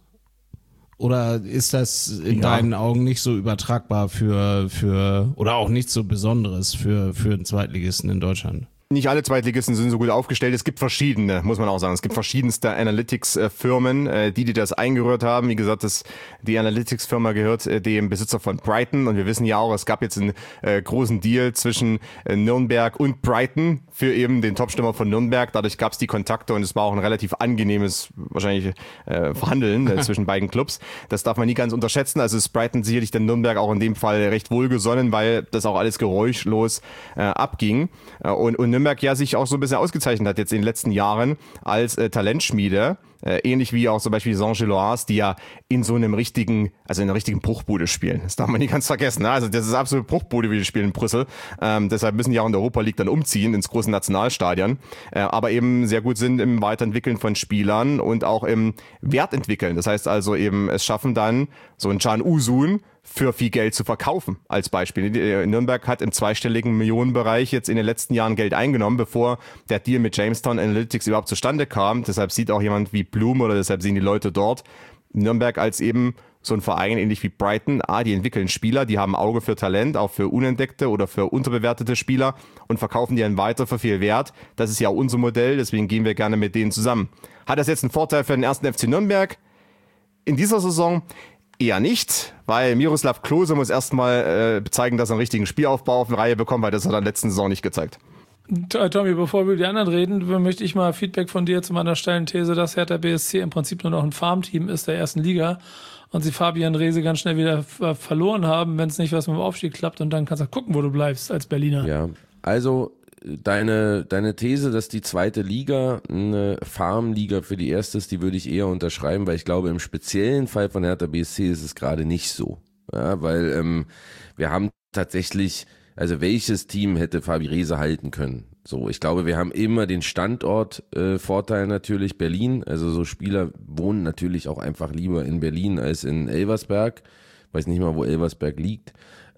Oder ist das in ja. deinen Augen nicht so übertragbar für, für oder auch nichts so Besonderes für, für einen Zweitligisten in Deutschland? Nicht alle Zweitligisten sind so gut aufgestellt. Es gibt verschiedene, muss man auch sagen. Es gibt verschiedenste Analytics-Firmen, die, die das eingerührt haben. Wie gesagt, das, die Analytics-Firma gehört dem Besitzer von Brighton. Und wir wissen ja auch, es gab jetzt einen äh, großen Deal zwischen äh, Nürnberg und Brighton für eben den Topstürmer von Nürnberg. Dadurch gab es die Kontakte und es war auch ein relativ angenehmes, wahrscheinlich, äh, Verhandeln äh, zwischen beiden Clubs. Das darf man nie ganz unterschätzen. Also ist Brighton sicherlich der Nürnberg auch in dem Fall recht wohlgesonnen, weil das auch alles geräuschlos äh, abging. Äh, und, und Nürnberg ja sich auch so ein bisschen ausgezeichnet hat jetzt in den letzten Jahren als äh, Talentschmiede, äh, ähnlich wie auch zum Beispiel Saint-Gilloise, die ja in so einem richtigen, also in einer richtigen Bruchbude spielen. Das darf man nicht ganz vergessen. Ne? Also das ist absolute Bruchbude, wie die spielen in Brüssel. Ähm, deshalb müssen die auch in der Europa League dann umziehen ins große Nationalstadion, äh, aber eben sehr gut sind im Weiterentwickeln von Spielern und auch im Wertentwickeln. Das heißt also eben, es schaffen dann so ein Can Uzun für viel Geld zu verkaufen, als Beispiel. Nürnberg hat im zweistelligen Millionenbereich jetzt in den letzten Jahren Geld eingenommen, bevor der Deal mit Jamestown Analytics überhaupt zustande kam. Deshalb sieht auch jemand wie Blum oder deshalb sehen die Leute dort Nürnberg als eben so ein Verein, ähnlich wie Brighton. Ah, die entwickeln Spieler, die haben Auge für Talent, auch für unentdeckte oder für unterbewertete Spieler und verkaufen die dann weiter für viel Wert. Das ist ja auch unser Modell, deswegen gehen wir gerne mit denen zusammen. Hat das jetzt einen Vorteil für den ersten F C Nürnberg? In dieser Saison eher nicht, weil Miroslav Klose muss erstmal äh, zeigen, dass er einen richtigen Spielaufbau auf die Reihe bekommt, weil das hat er in der letzten Saison nicht gezeigt. Tommy, bevor wir über die anderen reden, möchte ich mal Feedback von dir zu meiner steilen These, dass Hertha B S C im Prinzip nur noch ein Farmteam ist der ersten Liga und sie Fabian Reese ganz schnell wieder verloren haben, wenn es nicht was mit dem Aufstieg klappt und dann kannst du gucken, wo du bleibst als Berliner. Ja, also Deine, deine These, dass die zweite Liga eine Farmliga für die erste ist, die würde ich eher unterschreiben, weil ich glaube, im speziellen Fall von Hertha B S C ist es gerade nicht so. Ja, weil ähm, wir haben tatsächlich, also welches Team hätte Fabi Reese halten können? So, ich glaube, wir haben immer den Standortvorteil äh, natürlich, Berlin. Also so Spieler wohnen natürlich auch einfach lieber in Berlin als in Elversberg. Weiß nicht mal, wo Elversberg liegt.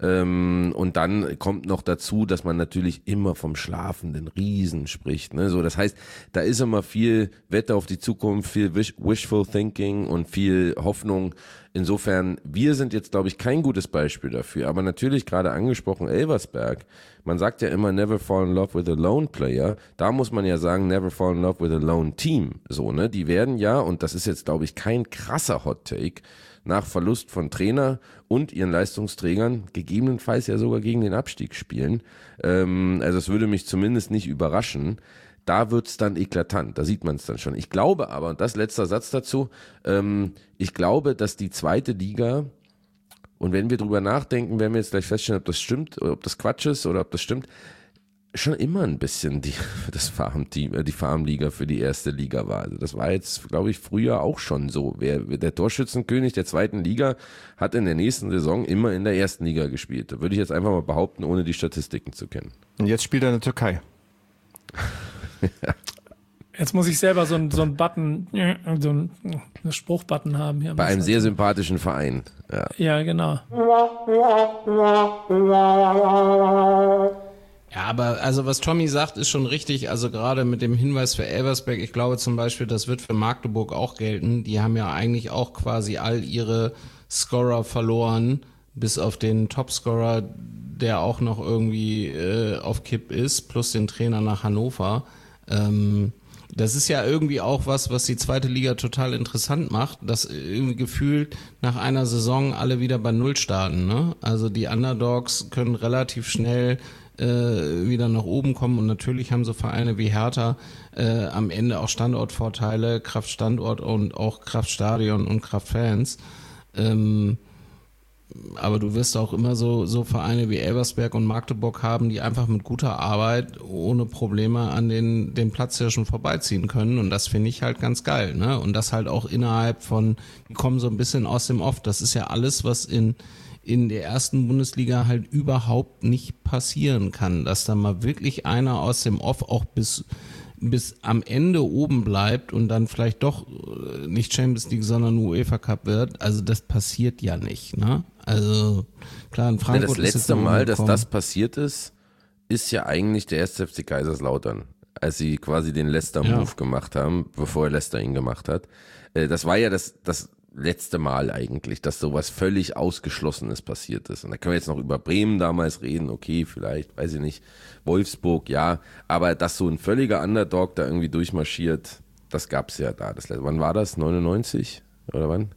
Ähm, und dann kommt noch dazu, dass man natürlich immer vom schlafenden Riesen spricht. Ne? So, das heißt, da ist immer viel Wette auf die Zukunft, viel wish- wishful thinking und viel Hoffnung. Insofern, wir sind jetzt, glaube ich, kein gutes Beispiel dafür. Aber natürlich gerade angesprochen Elversberg. Man sagt ja immer, never fall in love with a lone player. Da muss man ja sagen, never fall in love with a lone team. So, ne? Die werden ja, und das ist jetzt, glaube ich, kein krasser Hot Take, nach Verlust von Trainer und ihren Leistungsträgern gegebenenfalls ja sogar gegen den Abstieg spielen. Ähm, also es würde mich zumindest nicht überraschen. Da wird's dann eklatant, da sieht man es dann schon. Ich glaube aber, und das letzter Satz dazu, ähm, ich glaube, dass die zweite Liga, und wenn wir drüber nachdenken, werden wir jetzt gleich feststellen, ob das stimmt, oder ob das Quatsch ist oder ob das stimmt, schon immer ein bisschen die, das Farmteam, die Farmliga für die erste Liga war. Also das war jetzt, glaube ich, früher auch schon so. Wer, der Torschützenkönig der zweiten Liga hat in der nächsten Saison immer in der ersten Liga gespielt. Da würde ich jetzt einfach mal behaupten, ohne die Statistiken zu kennen. Und jetzt spielt er in der Türkei. Ja. Jetzt muss ich selber so einen so einen Button, so einen, einen Spruchbutton haben hier. Bei einem sehr sympathischen Verein. Ja, ja, genau. Ja, aber also was Tommy sagt, ist schon richtig. Also gerade mit dem Hinweis für Elversberg, ich glaube zum Beispiel, das wird für Magdeburg auch gelten. Die haben ja eigentlich auch quasi all ihre Scorer verloren, bis auf den Topscorer, der auch noch irgendwie äh, auf Kipp ist, plus den Trainer nach Hannover. Ähm, das ist ja irgendwie auch was, was die zweite Liga total interessant macht, dass irgendwie gefühlt nach einer Saison alle wieder bei Null starten, ne? Also die Underdogs können relativ schnell äh, wieder nach oben kommen und natürlich haben so Vereine wie Hertha äh, am Ende auch Standortvorteile, Kraft Standort und auch Kraft Stadion und Kraft Fans. Ähm, aber du wirst auch immer so, so Vereine wie Elversberg und Magdeburg haben, die einfach mit guter Arbeit ohne Probleme an den, den Platzhirschen vorbeiziehen können und das finde ich halt ganz geil, ne? Und das halt auch innerhalb von, die kommen so ein bisschen aus dem Off, das ist ja alles, was in, in der ersten Bundesliga halt überhaupt nicht passieren kann, dass da mal wirklich einer aus dem Off auch bis bis am Ende oben bleibt und dann vielleicht doch nicht Champions League, sondern UEFA Cup wird. Also das passiert ja nicht, ne? Also klar, in Frankfurt ja, das letzte Mal, dass das passiert ist, ist ja eigentlich der erste F C Kaiserslautern, als sie quasi den Leicester-Move ja. gemacht haben, bevor Leicester ihn gemacht hat. Das war ja das, das letzte Mal eigentlich, dass sowas völlig Ausgeschlossenes passiert ist. Und da können wir jetzt noch über Bremen damals reden, okay, vielleicht, weiß ich nicht, Wolfsburg, ja, aber dass so ein völliger Underdog da irgendwie durchmarschiert, das gab's ja da. Das, wann war das? neunundneunzig? Oder wann?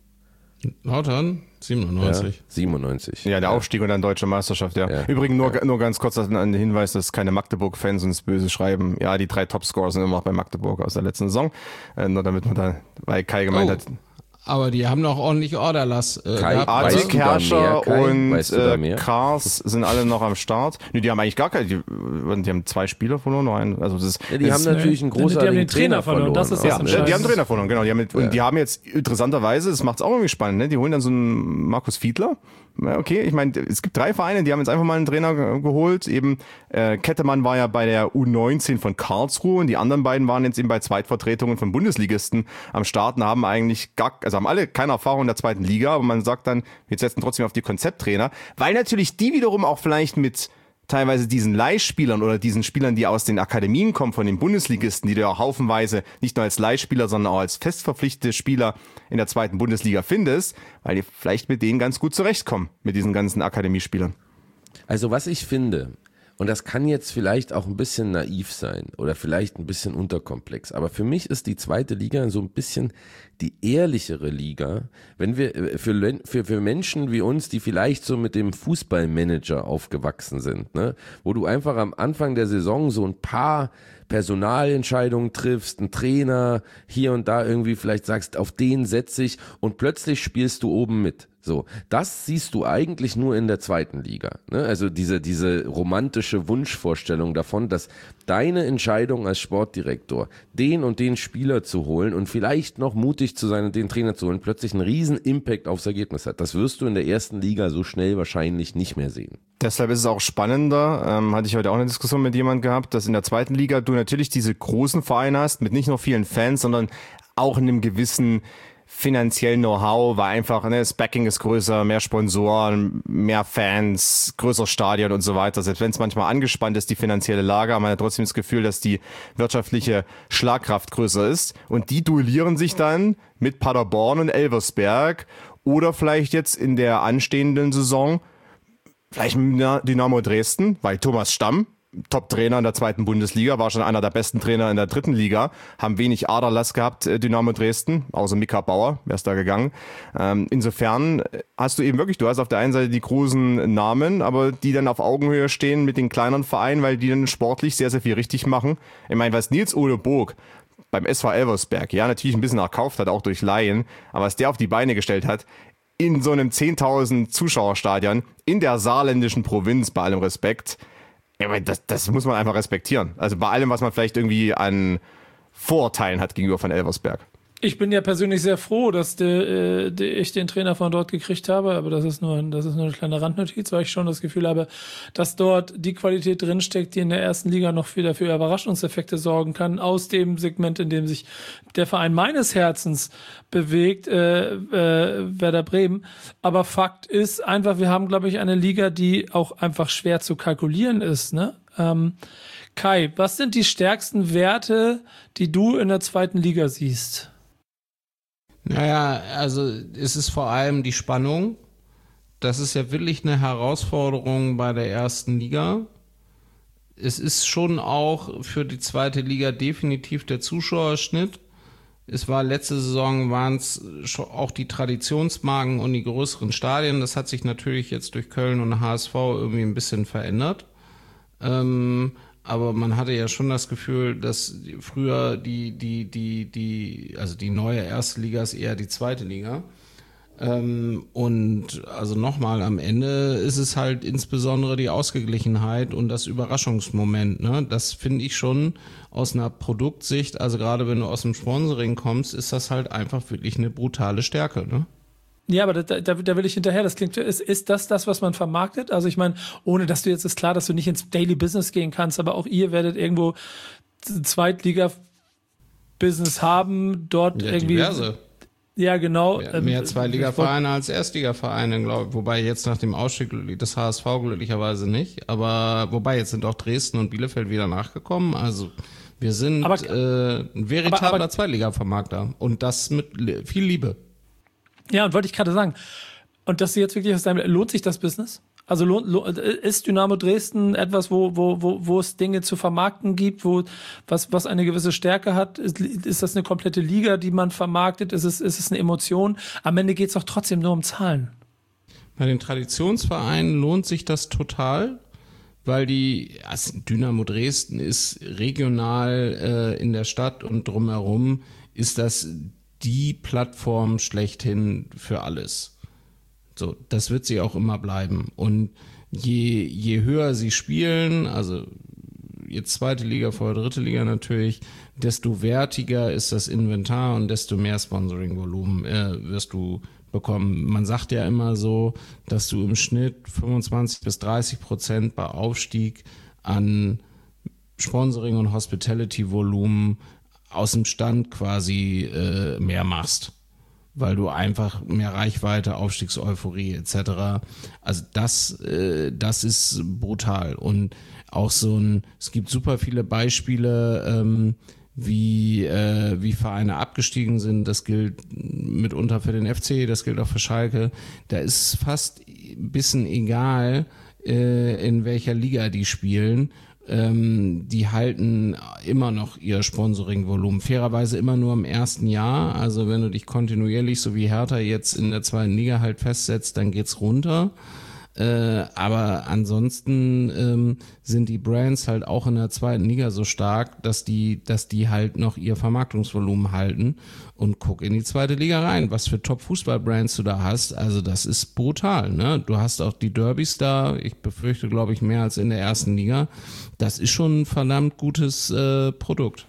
Lautern? siebenundneunzig. Ja, siebenundneunzig. Ja, der Aufstieg und dann Deutsche Meisterschaft, ja. ja. Übrigens nur, ja. nur ganz kurz ein Hinweis, dass keine Magdeburg-Fans uns böse schreiben. Ja, die drei Topscorer sind immer noch bei Magdeburg aus der letzten Saison. Äh, nur damit man da, weil Kai gemeint oh. hat, Aber die haben doch ordentlich Orderlass. Äh, Kai, Artik, Herrscher und äh, Kars sind alle noch am Start. Nee, die haben eigentlich gar keine, die, die haben zwei Spieler verloren. Noch einen, also das ist, ja, die das haben ist, natürlich einen großartigen die haben den Trainer, Trainer verloren. Das ist ja, das die haben einen Trainer verloren, genau. Die haben mit, ja. Und die haben jetzt interessanterweise, das macht es auch irgendwie spannend, ne? Die holen dann so einen Markus Fiedler. Okay, ich meine, es gibt drei Vereine, die haben jetzt einfach mal einen Trainer geholt. Eben äh, Kettemann war ja bei der U neunzehn von Karlsruhe und die anderen beiden waren jetzt eben bei Zweitvertretungen von Bundesligisten am Start und haben eigentlich gar, also haben alle keine Erfahrung in der zweiten Liga, aber man sagt dann, wir setzen trotzdem auf die Konzepttrainer, weil natürlich die wiederum auch vielleicht mit teilweise diesen Leihspielern oder diesen Spielern, die aus den Akademien kommen von den Bundesligisten, die du ja haufenweise nicht nur als Leihspieler, sondern auch als festverpflichtete Spieler in der zweiten Bundesliga findest, weil die vielleicht mit denen ganz gut zurechtkommen, mit diesen ganzen Akademiespielern. Also was ich finde, und das kann jetzt vielleicht auch ein bisschen naiv sein oder vielleicht ein bisschen unterkomplex, aber für mich ist die zweite Liga so ein bisschen die ehrlichere Liga, wenn wir für, für, für Menschen wie uns, die vielleicht so mit dem Fußballmanager aufgewachsen sind, ne, wo du einfach am Anfang der Saison so ein paar Personalentscheidungen triffst, einen Trainer hier und da irgendwie vielleicht sagst, auf den setze ich und plötzlich spielst du oben mit. So, das siehst du eigentlich nur in der zweiten Liga, ne? Also diese diese romantische Wunschvorstellung davon, dass deine Entscheidung als Sportdirektor, den und den Spieler zu holen und vielleicht noch mutig zu sein und den Trainer zu holen, plötzlich einen riesen Impact aufs Ergebnis hat. Das wirst du in der ersten Liga so schnell wahrscheinlich nicht mehr sehen. Deshalb ist es auch spannender, ähm, hatte ich heute auch eine Diskussion mit jemandem gehabt, dass in der zweiten Liga du natürlich diese großen Vereine hast, mit nicht nur vielen Fans, sondern auch in einem gewissen finanziellen Know-how, weil einfach, ne, das Backing ist größer, mehr Sponsoren, mehr Fans, größeres Stadion und so weiter. Selbst wenn es manchmal angespannt ist, die finanzielle Lage, haben wir ja trotzdem das Gefühl, dass die wirtschaftliche Schlagkraft größer ist. Und die duellieren sich dann mit Paderborn und Elversberg oder vielleicht jetzt in der anstehenden Saison vielleicht mit Dynamo Dresden, weil Thomas Stamm, Top-Trainer in der zweiten Bundesliga, war schon einer der besten Trainer in der dritten Liga, haben wenig Aderlass gehabt, Dynamo Dresden, außer Mika Bauer, wer ist da gegangen. Ähm, insofern hast du eben wirklich, du hast auf der einen Seite die großen Namen, aber die dann auf Augenhöhe stehen mit den kleineren Vereinen, weil die dann sportlich sehr, sehr viel richtig machen. Ich meine, was Nils-Ole Burg beim S V Elversberg, ja, natürlich ein bisschen erkauft hat, auch durch Laien, aber was der auf die Beine gestellt hat, in so einem zehntausend Zuschauerstadion in der saarländischen Provinz, bei allem Respekt, ja, das, das muss man einfach respektieren. Also bei allem, was man vielleicht irgendwie an Vorurteilen hat gegenüber von Elversberg. Ich bin ja persönlich sehr froh, dass de, de, ich den Trainer von dort gekriegt habe, aber das ist nur, das ist nur eine kleine Randnotiz, weil ich schon das Gefühl habe, dass dort die Qualität drinsteckt, die in der ersten Liga noch wieder für Überraschungseffekte sorgen kann, aus dem Segment, in dem sich der Verein meines Herzens bewegt, äh, äh, Werder Bremen. Aber Fakt ist einfach, wir haben, glaube ich, eine Liga, die auch einfach schwer zu kalkulieren ist, ne? Ähm, Kai, was sind die stärksten Werte, die du in der zweiten Liga siehst? Naja, also es ist vor allem die Spannung. Das ist ja wirklich eine Herausforderung bei der ersten Liga. es ist schon auch für die zweite Liga definitiv der Zuschauerschnitt. Es war letzte Saison, waren es auch die Traditionsmarken und die größeren Stadien. Das hat sich natürlich jetzt durch Köln und H S V irgendwie ein bisschen verändert. Ähm, aber man hatte ja schon das Gefühl, dass früher die, die, die, die, also die neue erste Liga ist eher die zweite Liga. Ähm, und also nochmal, am Ende ist es halt insbesondere die Ausgeglichenheit und das Überraschungsmoment, ne? Das finde ich schon aus einer Produktsicht, also gerade wenn du aus dem Sponsoring kommst, ist das halt einfach wirklich eine brutale Stärke, ne? Ja, aber da, da, da will ich hinterher, das klingt, ist, ist das das, was man vermarktet? Also ich meine, ohne dass du jetzt, ist klar, dass du nicht ins Daily Business gehen kannst, aber auch ihr werdet irgendwo Zweitliga-Business haben, dort ja, irgendwie... Diverse. Ja, genau. Mehr, mehr Zweitliga-Vereine als Erstliga-Vereine, glaube ich. Wobei jetzt nach dem Ausstieg des H S V glücklicherweise nicht. Aber wobei jetzt sind auch Dresden und Bielefeld wieder nachgekommen. Also wir sind aber, äh, ein veritabler aber, aber, Zweitliga-Vermarkter. Und das mit viel Liebe. Ja, und wollte ich gerade sagen. Und dass du jetzt wirklich aus deinem, lohnt sich das Business? Also lohnt, lohnt, ist Dynamo Dresden etwas, wo, wo, wo, wo es Dinge zu vermarkten gibt, wo, was, was eine gewisse Stärke hat? Ist, ist das eine komplette Liga, die man vermarktet? Ist es, ist es eine Emotion? Am Ende geht es doch trotzdem nur um Zahlen. Bei den Traditionsvereinen lohnt sich das total, weil die, also Dynamo Dresden ist regional äh, in der Stadt und drumherum ist das die Plattform schlechthin für alles. So, das wird sie auch immer bleiben. Und je, je höher sie spielen, also jetzt zweite Liga, vorher dritte Liga natürlich, desto wertiger ist das Inventar und desto mehr Sponsoring-Volumen äh, wirst du bekommen. Man sagt ja immer so, dass du im Schnitt fünfundzwanzig bis dreißig Prozent bei Aufstieg an Sponsoring und Hospitality-Volumen aus dem Stand quasi äh, mehr machst, weil du einfach mehr Reichweite, Aufstiegseuphorie et cetera. Also das, äh, das ist brutal. Und auch so ein, es gibt super viele Beispiele, ähm, wie, äh, wie Vereine abgestiegen sind. Das gilt mitunter für den F C, das gilt auch für Schalke. Da ist fast ein bisschen egal, äh, in welcher Liga die spielen. Ähm, die halten immer noch ihr Sponsoring-Volumen. Fairerweise immer nur im ersten Jahr. Also wenn du dich kontinuierlich, so wie Hertha jetzt in der zweiten Liga halt festsetzt, dann geht's runter. Äh, aber ansonsten ähm, sind die Brands halt auch in der zweiten Liga so stark, dass die, dass die halt noch ihr Vermarktungsvolumen halten. Und guck in die zweite Liga rein, was für Top-Fußball-Brands du da hast. Also das ist brutal, ne? Du hast auch die Derbys da. Ich befürchte, glaube ich, mehr als in der ersten Liga. Das ist schon ein verdammt gutes äh, Produkt.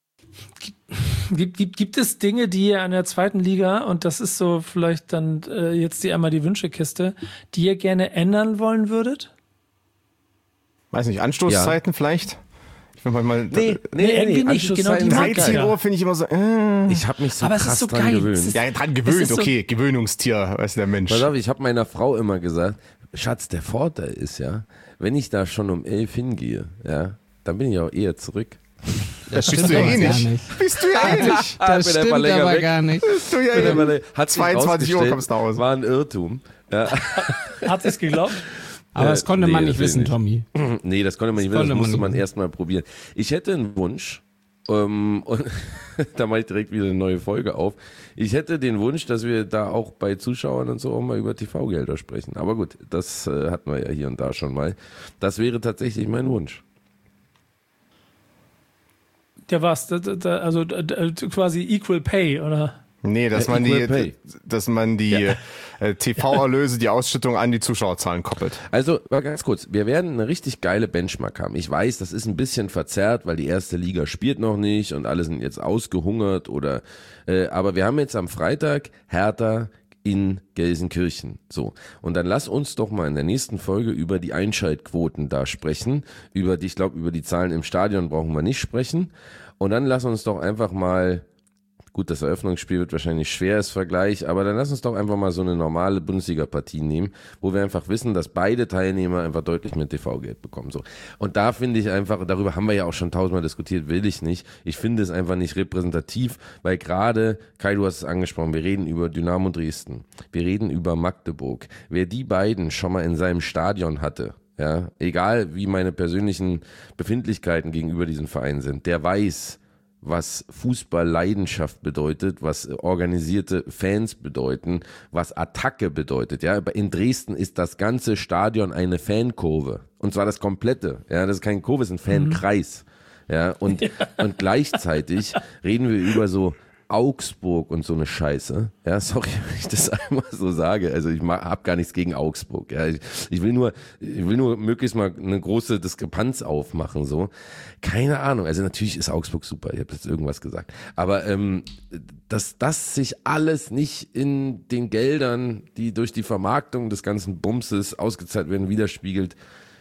Gibt, gibt, gibt es Dinge, die ihr an der zweiten Liga, und das ist so vielleicht dann äh, jetzt die einmal die Wünschekiste, die ihr gerne ändern wollen würdet? Weiß nicht, Anstoßzeiten ja. vielleicht? Ich bin manchmal nee, nee, nee, irgendwie nee, nicht. Genau, dreizehn Uhr finde ich immer so. Äh. Ich habe mich so aber krass so dran geil. gewöhnt. Ja, dran gewöhnt, okay, so Gewöhnungstier, weiß der Mensch. Pass auf, ich habe meiner Frau immer gesagt, Schatz, der Vorteil ist ja, wenn ich da schon um elf hingehe, ja, dann bin ich auch eher zurück. Das bist du ja eh nicht. nicht. Bist du ja eh nicht. Das bin stimmt länger aber weg. gar nicht. Bist du ja eh nicht. Hat zweiundzwanzig Uhr kommst du nach Hause. War ein Irrtum. Ja. Hat sie es geglaubt? Aber das konnte nee, man nicht wissen, nicht. Tommy. Nee, das konnte man nicht das wissen, das musste man man erst mal probieren. Ich hätte einen Wunsch, ähm, und da mache ich direkt wieder eine neue Folge auf. Ich hätte den Wunsch, dass wir da auch bei Zuschauern und so auch mal über T V-Gelder sprechen. Aber gut, das äh, hatten wir ja hier und da schon mal. Das wäre tatsächlich mein Wunsch. Ja, was? Da, da, also da, quasi Equal Pay, oder? Nee, dass ja, man die, Pay. dass man die ja. äh, T V-Erlöse, die Ausschüttung an die Zuschauerzahlen koppelt. Also, mal ganz kurz, wir werden eine richtig geile Benchmark haben. Ich weiß, das ist ein bisschen verzerrt, weil die erste Liga spielt noch nicht und alle sind jetzt ausgehungert oder, äh, aber wir haben jetzt am Freitag Hertha in Gelsenkirchen. So. Und dann lass uns doch mal in der nächsten Folge über die Einschaltquoten da sprechen. Über die, ich glaube, über die Zahlen im Stadion brauchen wir nicht sprechen. Und dann lass uns doch einfach mal, gut, das Eröffnungsspiel wird wahrscheinlich schwer als Vergleich, aber dann lass uns doch einfach mal so eine normale Bundesliga-Partie nehmen, wo wir einfach wissen, dass beide Teilnehmer einfach deutlich mehr T V-Geld bekommen. So. Und da finde ich einfach, darüber haben wir ja auch schon tausendmal diskutiert, will ich nicht. Ich finde es einfach nicht repräsentativ, weil gerade, Kai, du hast es angesprochen, wir reden über Dynamo Dresden, wir reden über Magdeburg. Wer die beiden schon mal in seinem Stadion hatte, ja, egal wie meine persönlichen Befindlichkeiten gegenüber diesem Verein sind, der weiß, was Fußballleidenschaft bedeutet, was organisierte Fans bedeuten, was Attacke bedeutet. Ja, in Dresden ist das ganze Stadion eine Fankurve. Und zwar das komplette. Ja, das ist kein Kurve, es ist ein Fankreis. Ja, und, ja. und gleichzeitig reden wir über so Augsburg und so eine Scheiße. Ja, sorry, wenn ich das einmal so sage. Also ich habe gar nichts gegen Augsburg. Ja, ich, ich will nur, ich will nur möglichst mal eine große Diskrepanz aufmachen. So, keine Ahnung. Also natürlich ist Augsburg super. Ich habe jetzt irgendwas gesagt. Aber ähm, dass das sich alles nicht in den Geldern, die durch die Vermarktung des ganzen Bumses ausgezahlt werden, widerspiegelt,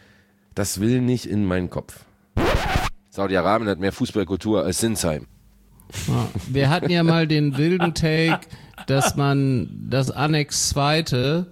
das will nicht in meinen Kopf. Saudi-Arabien hat mehr Fußballkultur als Sinsheim. Ja, wir hatten ja mal den wilden Take, dass man das Annex Zweite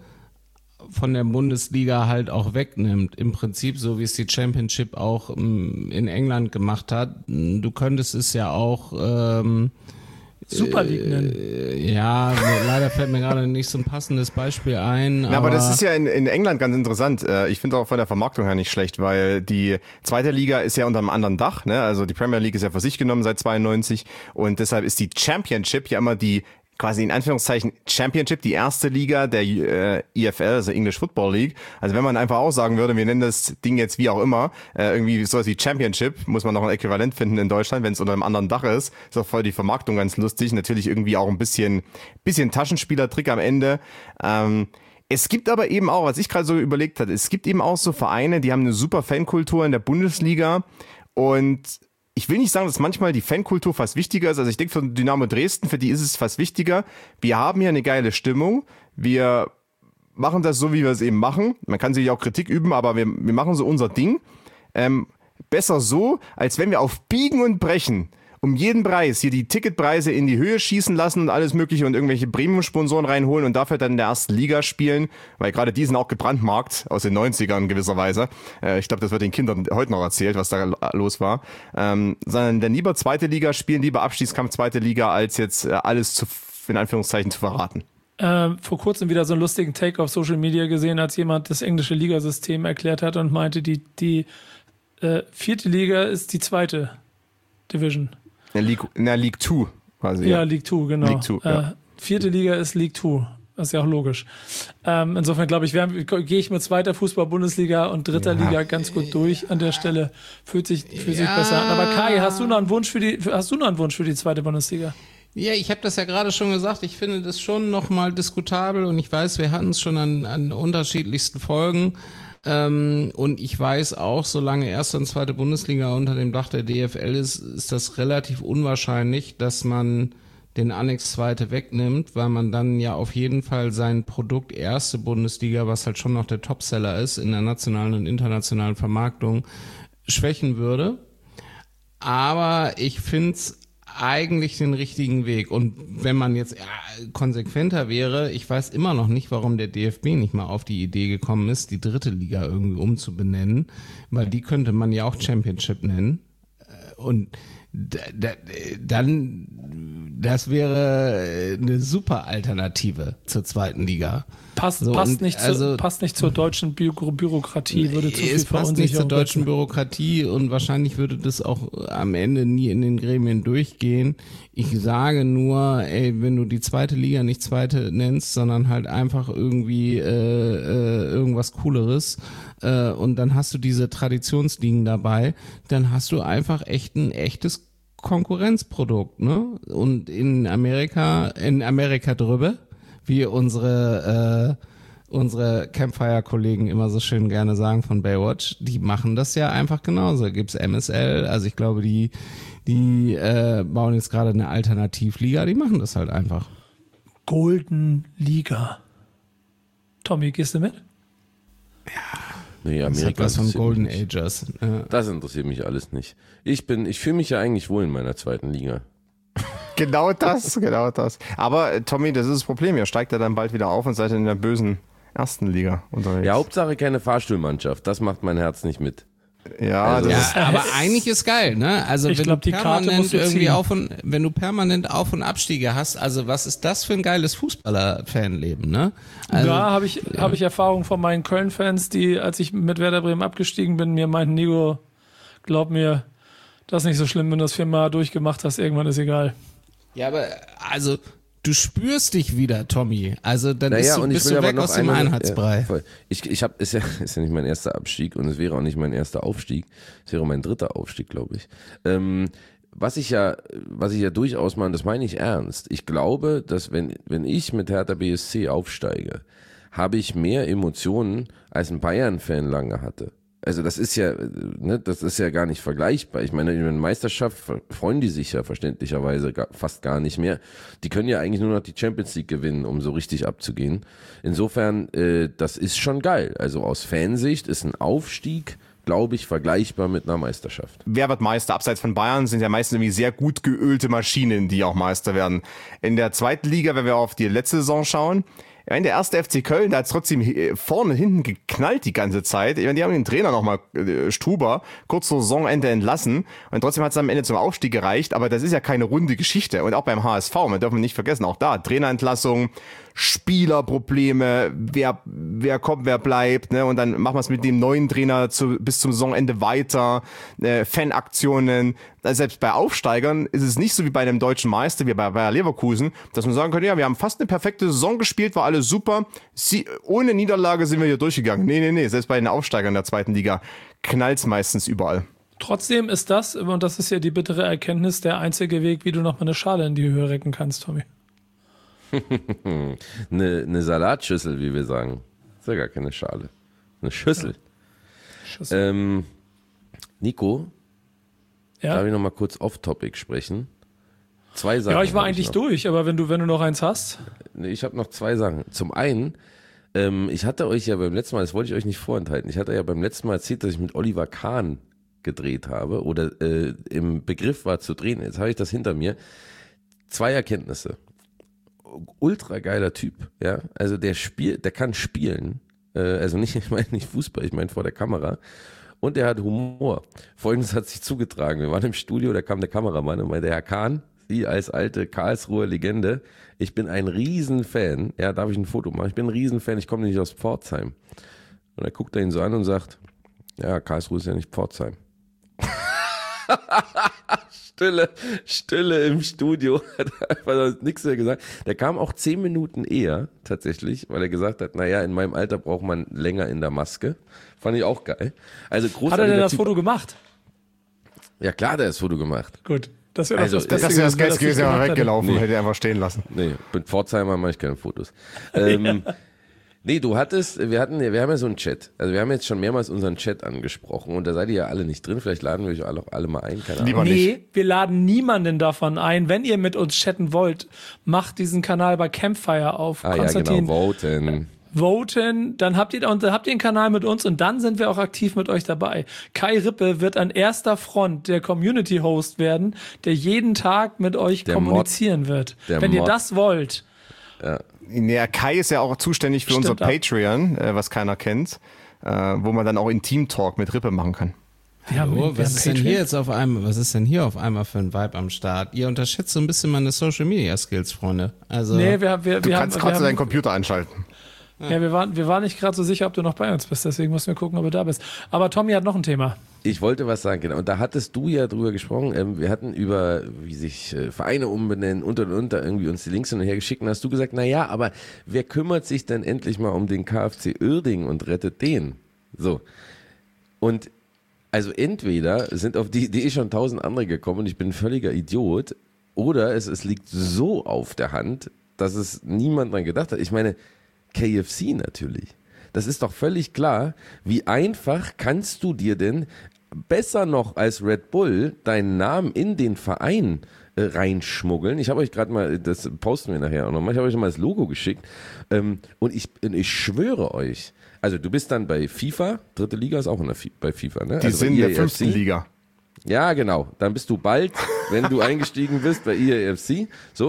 von der Bundesliga halt auch wegnimmt. Im Prinzip so, wie es die Championship auch in England gemacht hat. Du könntest es ja auch ähm, Super League nennen. Äh, ja, leider fällt mir gerade nicht so ein passendes Beispiel ein. Na, aber, aber das ist ja in, in England ganz interessant. Ich finde auch von der Vermarktung her nicht schlecht, weil die zweite Liga ist ja unter einem anderen Dach. Ne? Also die Premier League ist ja für sich genommen seit zweiundneunzig und deshalb ist die Championship ja immer die quasi in Anführungszeichen Championship, die erste Liga der äh, E F L, also English Football League. Also wenn man einfach auch sagen würde, wir nennen das Ding jetzt wie auch immer, äh, irgendwie sowas wie Championship, muss man noch ein Äquivalent finden in Deutschland, wenn es unter einem anderen Dach ist. Ist auch voll die Vermarktung ganz lustig. Natürlich irgendwie auch ein bisschen, bisschen Taschenspielertrick am Ende. Ähm, Es gibt aber eben auch, was ich gerade so überlegt hatte, es gibt eben auch so Vereine, die haben eine super Fankultur in der Bundesliga und ich will nicht sagen, dass manchmal die Fankultur fast wichtiger ist. Also ich denke für Dynamo Dresden, für die ist es fast wichtiger. Wir haben hier eine geile Stimmung. Wir machen das so, wie wir es eben machen. Man kann sich auch Kritik üben, aber wir, wir machen so unser Ding. Ähm, besser so, als wenn wir auf Biegen und Brechen um jeden Preis hier die Ticketpreise in die Höhe schießen lassen und alles mögliche und irgendwelche Premium-Sponsoren reinholen und dafür dann in der ersten Liga spielen, weil gerade die sind auch gebrandmarkt aus den neunzigern gewisserweise. Äh, ich glaube, das wird den Kindern heute noch erzählt, was da los war. Ähm, sondern dann lieber zweite Liga spielen, lieber Abstiegskampf zweite Liga, als jetzt äh, alles zu, in Anführungszeichen zu verraten. Äh, vor kurzem wieder so einen lustigen Take auf Social Media gesehen, als jemand das englische Ligasystem erklärt hat und meinte, die, die äh, vierte Liga ist die zweite Division. In League, in der League zwei quasi. Ja, ja. League zwei, genau. League zwei, ja. äh, vierte Liga ist League zwei. Das ist ja auch logisch. Ähm, insofern glaube ich, gehe ich mit zweiter Fußball-Bundesliga und dritter ja. Liga ganz gut durch. An der Stelle fühlt sich, fühlt ja. sich besser an. Aber Kai, hast du noch einen Wunsch für die, hast du noch einen Wunsch für die zweite Bundesliga? Ja, ich habe das ja gerade schon gesagt. Ich finde das schon nochmal diskutabel und ich weiß, wir hatten es schon an, an unterschiedlichsten Folgen. Ähm, und ich weiß auch, solange erste und zweite Bundesliga unter dem Dach der D F L ist, ist das relativ unwahrscheinlich, dass man den Annex zweite wegnimmt, weil man dann ja auf jeden Fall sein Produkt erste Bundesliga, was halt schon noch der Topseller ist in der nationalen und internationalen Vermarktung, schwächen würde. Aber ich finde es eigentlich den richtigen Weg. Und wenn man jetzt ja, konsequenter wäre, ich weiß immer noch nicht, warum der D F B nicht mal auf die Idee gekommen ist, die dritte Liga irgendwie umzubenennen, weil die könnte man ja auch Championship nennen. Und da, da, dann, das wäre eine super Alternative zur zweiten Liga. Passt, so, passt, nicht, also, zu, passt nicht zur deutschen Bü- Bürokratie, würde zu viel es passt nicht zur deutschen setzen. Bürokratie und wahrscheinlich würde das auch am Ende nie in den Gremien durchgehen. Ich sage nur, ey, wenn du die zweite Liga nicht zweite nennst, sondern halt einfach irgendwie äh, äh, irgendwas Cooleres äh, und dann hast du diese Traditionsligen dabei, dann hast du einfach echt ein echtes Konkurrenzprodukt, ne? Und in Amerika, in Amerika drüber, wie unsere äh, unsere Campfire-Kollegen immer so schön gerne sagen von Baywatch, die machen das ja einfach genauso. Gibt's M S L, also ich glaube, die die äh, bauen jetzt gerade eine Alternativliga, die machen das halt einfach. Golden Liga. Tommy, gehst du mit? Ja. Nee, das Amerika hat was von Golden Ages. Ja. Das interessiert mich alles nicht. Ich bin, ich fühle mich ja eigentlich wohl in meiner zweiten Liga. Genau das, genau das. Aber äh, Tommy, das ist das Problem. Ihr steigt ja dann bald wieder auf und seid in der bösen ersten Liga unterwegs. Ja, Hauptsache keine Fahrstuhlmannschaft. Das macht mein Herz nicht mit. Ja, also, das ja, aber eigentlich ist geil, ne? Also ich wenn glaub, du die Karte permanent musst du irgendwie ziehen. auf und wenn du permanent Auf- und Abstiege hast, also was ist das für ein geiles Fußballer-Fanleben, ne? Also, da habe ich, ja. hab ich Erfahrung von meinen Köln-Fans, die, als ich mit Werder Bremen abgestiegen bin, mir meinten, Nico, glaub mir, das ist nicht so schlimm, wenn du das viermal durchgemacht hast, irgendwann ist egal. Ja, aber also du spürst dich wieder, Tommy. Also dann naja, bist du, und ich bist will du aber weg noch aus dem eine- Einheitsbrei. Ja, voll. ich ich habe ist ja ist ja nicht mein erster Abstieg und es wäre auch nicht mein erster Aufstieg. Es wäre mein dritter Aufstieg, glaube ich. Ähm, was ich ja was ich ja durchaus meine, das meine ich ernst. Ich glaube, dass wenn wenn ich mit Hertha B S C aufsteige, habe ich mehr Emotionen als ein Bayern-Fan lange hatte. Also das ist ja, ne, das ist ja gar nicht vergleichbar. Ich meine, in der Meisterschaft freuen die sich ja verständlicherweise gar, fast gar nicht mehr. Die können ja eigentlich nur noch die Champions League gewinnen, um so richtig abzugehen. Insofern, äh, das ist schon geil. Also aus Fansicht ist ein Aufstieg, glaube ich, vergleichbar mit einer Meisterschaft. Wer wird Meister? Abseits von Bayern sind ja meistens irgendwie sehr gut geölte Maschinen, die auch Meister werden. In der zweiten Liga, wenn wir auf die letzte Saison schauen, ich meine, der erste F C Köln, der hat trotzdem vorne und hinten geknallt die ganze Zeit. Ich meine, die haben den Trainer nochmal, äh, Struber, kurz vor Saisonende entlassen. Und trotzdem hat es am Ende zum Aufstieg gereicht. Aber das ist ja keine runde Geschichte. Und auch beim H S V, man darf man nicht vergessen, auch da Trainerentlassung, Spielerprobleme, wer, wer kommt, wer bleibt. Ne? Und dann machen wir es mit dem neuen Trainer zu, bis zum Saisonende weiter. Äh, Fanaktionen. Also selbst bei Aufsteigern ist es nicht so wie bei einem deutschen Meister, wie bei Bayer Leverkusen, dass man sagen könnte, ja, wir haben fast eine perfekte Saison gespielt, war alles super. Sie, ohne Niederlage sind wir hier durchgegangen. Nee, nee, nee, selbst bei den Aufsteigern der zweiten Liga knallt's meistens überall. Trotzdem ist das, und das ist ja die bittere Erkenntnis, der einzige Weg, wie du noch mal eine Schale in die Höhe recken kannst, Tommy. eine, eine Salatschüssel, wie wir sagen. Das ist ja gar keine Schale. Eine Schüssel. Ja. Schüssel. Ähm, Nico, ja? darf ich noch mal kurz off-topic sprechen? Zwei Sachen. Ja, ich war hab eigentlich noch. durch, aber wenn du, wenn du noch eins hast. Nee, ich habe noch zwei Sachen. Zum einen, ähm, ich hatte euch ja beim letzten Mal, das wollte ich euch nicht vorenthalten, ich hatte ja beim letzten Mal erzählt, dass ich mit Oliver Kahn gedreht habe oder äh, im Begriff war zu drehen. Jetzt habe ich das hinter mir. Zwei Erkenntnisse. Ultra geiler Typ, ja. Also der spielt, der kann spielen. Äh, also nicht, ich meine nicht Fußball, ich meine vor der Kamera. Und der hat Humor. Folgendes hat sich zugetragen. Wir waren im Studio, da kam der Kameramann und meinte, Herr Kahn, Sie als alte Karlsruher Legende, ich bin ein Riesenfan. Ja, darf ich ein Foto machen? Ich bin ein Riesenfan, ich komme nicht aus Pforzheim. Und er guckt er ihn so an und sagt, ja, Karlsruhe ist ja nicht Pforzheim. Stille, Stille im Studio, hat einfach nichts mehr gesagt. Der kam auch zehn Minuten eher, tatsächlich, weil er gesagt hat, naja, in meinem Alter braucht man länger in der Maske. Fand ich auch geil. Also großartiger Hat er denn das Typ. Foto gemacht? Ja klar, der hat das Foto gemacht. Gut. Das wäre Also, das Beste Das ist ja das gewesen, wenn Geilste das gewesen, nicht er gemacht weggelaufen, Nee. hätte er einfach stehen lassen. Nee, mit Pforzheimer mache ich keine Fotos. Ähm, Ja. Nee, du hattest, wir hatten, wir haben ja so einen Chat. Also wir haben jetzt schon mehrmals unseren Chat angesprochen und da seid ihr ja alle nicht drin. Vielleicht laden wir euch alle, alle mal ein, keine Ahnung. Lieber Nee, nicht. wir laden niemanden davon ein. Wenn ihr mit uns chatten wollt, macht diesen Kanal bei Campfire auf. Ah ja, Konstantin, genau, voten. voten, dann habt ihr, und dann habt ihr einen Kanal mit uns und dann sind wir auch aktiv mit euch dabei. Kai Rippe wird an erster Front der Community-Host werden, der jeden Tag mit euch Der kommunizieren Mod. wird. Der Wenn ihr Mod. das wollt. Ja. Ja, Kai ist ja auch zuständig für Stimmt unser auch. Patreon, äh, was keiner kennt, äh, wo man dann auch Intim-Talk mit Rippe machen kann. Wir haben, Oh, wir was haben ist denn Patreon. hier jetzt auf einmal, was ist denn hier auf einmal für ein Vibe am Start? Ihr unterschätzt so ein bisschen meine Social Media Skills, Freunde. Also Nee, wir, wir, Du wir kannst haben, gerade wir deinen haben, Computer einschalten. ja, wir waren, wir waren nicht gerade so sicher, ob du noch bei uns bist, deswegen mussten wir gucken, ob du da bist. Aber Tommy hat noch ein Thema. Ich wollte was sagen, genau. Und da hattest du ja drüber gesprochen. Ähm, wir hatten über, wie sich äh, Vereine umbenennen und und und, da irgendwie uns die Links hin und her geschickt. Und hast du gesagt, na ja, aber wer kümmert sich denn endlich mal um den KfC Uerdingen und rettet den? So. Und also entweder sind auf die Idee schon tausend andere gekommen und ich bin ein völliger Idiot, oder es, es liegt so auf der Hand, dass es niemand dran gedacht hat. Ich meine, K F C natürlich. Das ist doch völlig klar. Wie einfach kannst du dir denn besser noch als Red Bull deinen Namen in den Verein äh, reinschmuggeln? Ich habe euch gerade mal, das posten wir nachher auch nochmal, ich habe euch schon mal das Logo geschickt. Ähm, und ich, ich schwöre euch, also du bist dann bei FIFA, dritte Liga ist auch in der Fi- bei FIFA, ne? Die Also bei sind in der E A F C. fünften Liga. Ja, genau. Dann bist du bald, wenn du eingestiegen bist bei E A F C, so.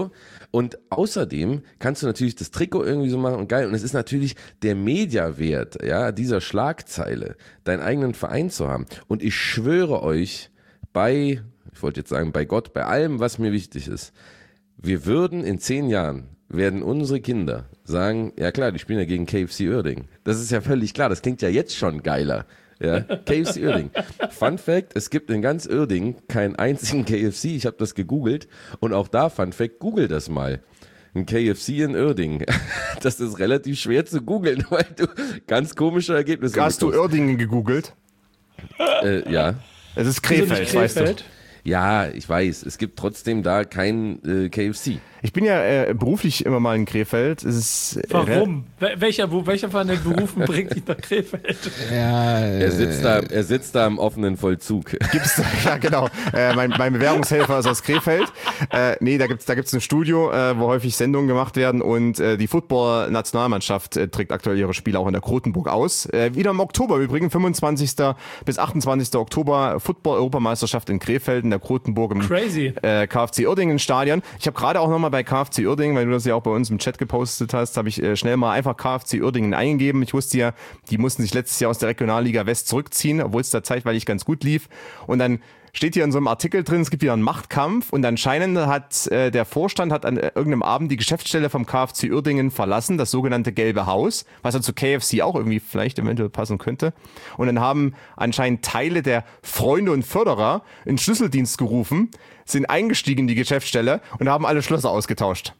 Und außerdem kannst du natürlich das Trikot irgendwie so machen und geil. Und es ist natürlich der Mediawert, ja, dieser Schlagzeile, deinen eigenen Verein zu haben. Und ich schwöre euch, bei, ich wollte jetzt sagen, bei Gott, bei allem, was mir wichtig ist, wir würden in zehn Jahren, werden unsere Kinder sagen, ja klar, die spielen ja gegen K F C Uerdingen. Das ist ja völlig klar, das klingt ja jetzt schon geiler. Ja, K F C Uerdingen. Fun Fact, es gibt in ganz Uerdingen keinen einzigen K F C, ich habe das gegoogelt und auch da, Fun Fact, google das mal. Ein K F C in Uerdingen. Das ist relativ schwer zu googeln, weil du ganz komische Ergebnisse hast. Hast du Uerdingen gegoogelt? Äh, ja. Es ist Krefeld, Krefeld, weißt du. Ja, ich weiß, es gibt trotzdem da kein äh, K F C. Ich bin ja äh, beruflich immer mal in Krefeld. Es ist, äh, Warum? Welcher, wo, welcher von den Berufen bringt dich nach Krefeld? Ja, äh, er, sitzt da, er sitzt da im offenen Vollzug. Gibt's da, ja, genau. Äh, mein, mein Bewährungshelfer ist aus Krefeld. Äh, nee, da gibt's da gibt's ein Studio, äh, wo häufig Sendungen gemacht werden und äh, die Football-Nationalmannschaft äh, trägt aktuell ihre Spiele auch in der Krotenburg aus. Äh, wieder im Oktober übrigens, fünfundzwanzigsten bis achtundzwanzigsten Oktober, Football-Europameisterschaft in Krefeld in der Krotenburg im Crazy. Äh, K F C Uerdingen Stadion. Ich habe gerade auch nochmal bei K F C Uerdingen, weil du das ja auch bei uns im Chat gepostet hast, habe ich äh, schnell mal einfach K F C Uerdingen eingegeben. Ich wusste ja, die mussten sich letztes Jahr aus der Regionalliga West zurückziehen, obwohl es da zeitweilig ganz gut lief. Und dann steht hier in so einem Artikel drin, es gibt wieder einen Machtkampf und anscheinend hat äh, der Vorstand hat an äh, irgendeinem Abend die Geschäftsstelle vom K F C Uerdingen verlassen, das sogenannte Gelbe Haus, was ja zu K F C auch irgendwie vielleicht eventuell passen könnte. Und dann haben anscheinend Teile der Freunde und Förderer in Schlüsseldienst gerufen, sind eingestiegen in die Geschäftsstelle und haben alle Schlösser ausgetauscht.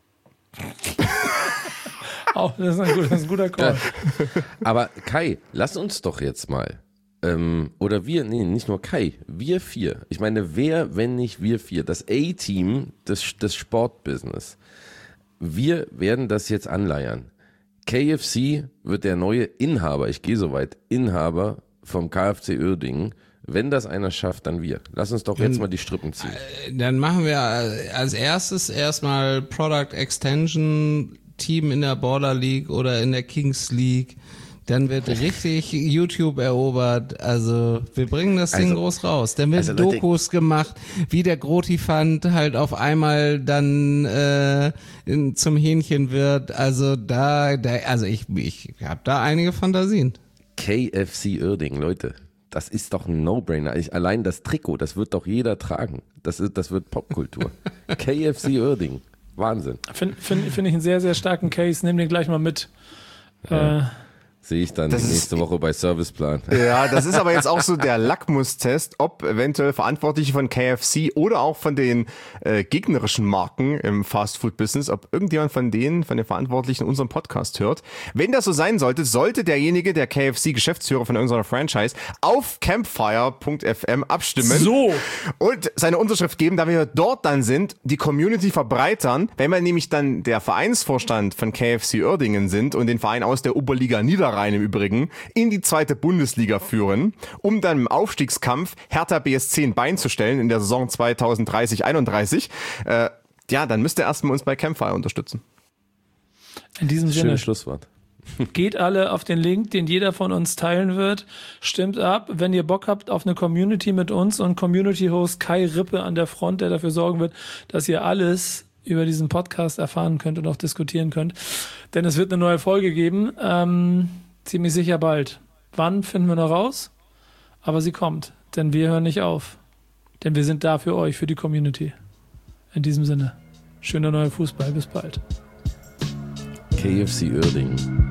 Oh, das ist ein guter, das ist ein guter Call. Aber Kai, lass uns doch jetzt mal Ähm, oder wir, nee, nicht nur Kai, wir vier. Ich meine, wer, wenn nicht wir vier, das A-Team des, des Sportbusiness. Wir werden das jetzt anleiern. K F C wird der neue Inhaber, ich gehe so weit, Inhaber vom K F C Uerdingen. Wenn das einer schafft, dann wir. Lass uns doch jetzt mal die Strippen ziehen. Dann machen wir als erstes erstmal Product Extension Team in der Border League oder in der Kings League. Dann wird richtig YouTube erobert. Also wir bringen das Ding also, groß raus. Dann werden also Dokus Leute, gemacht, wie der Grotifant halt auf einmal dann äh, in, zum Hähnchen wird. Also da, da also ich, ich habe da einige Fantasien. K F C Uerdingen, Leute. Das ist doch ein No-Brainer. Ich, allein das Trikot, das wird doch jeder tragen. Das ist, das wird Popkultur. K F C Uerdingen. Wahnsinn. Finde find, find ich einen sehr, sehr starken Case. Nehm den gleich mal mit. Ja. Äh, Sehe ich dann das nächste ist, Woche bei Serviceplan. Ja, das ist aber jetzt auch so der Lackmustest, ob eventuell Verantwortliche von K F C oder auch von den äh, gegnerischen Marken im Fast-Food-Business, ob irgendjemand von denen, von den Verantwortlichen unseren Podcast hört. Wenn das so sein sollte, sollte derjenige, der K F C-Geschäftsführer von irgendeiner Franchise, auf campfire punkt f m abstimmen so. und seine Unterschrift geben, da wir dort dann sind, die Community verbreitern. Wenn wir nämlich dann der Vereinsvorstand von K F C Uerdingen sind und den Verein aus der Oberliga Niederrhein rein im Übrigen, in die zweite Bundesliga führen, um dann im Aufstiegskampf Hertha B S C ein Bein zu stellen in der Saison zweitausenddreißig einunddreißig. Äh, ja, dann müsst ihr erstmal uns bei Campfire unterstützen. In diesem Sinne. Schönes Schlusswort. Geht alle auf den Link, den jeder von uns teilen wird. Stimmt ab, wenn ihr Bock habt auf eine Community mit uns und Community-Host Kai Rippe an der Front, der dafür sorgen wird, dass ihr alles über diesen Podcast erfahren könnt und auch diskutieren könnt. Denn es wird eine neue Folge geben, ähm, ziemlich sicher bald. Wann, finden wir noch raus? Aber sie kommt, denn wir hören nicht auf. Denn wir sind da für euch, für die Community. In diesem Sinne, schöner neuer Fußball, bis bald. K F C Uerdingen.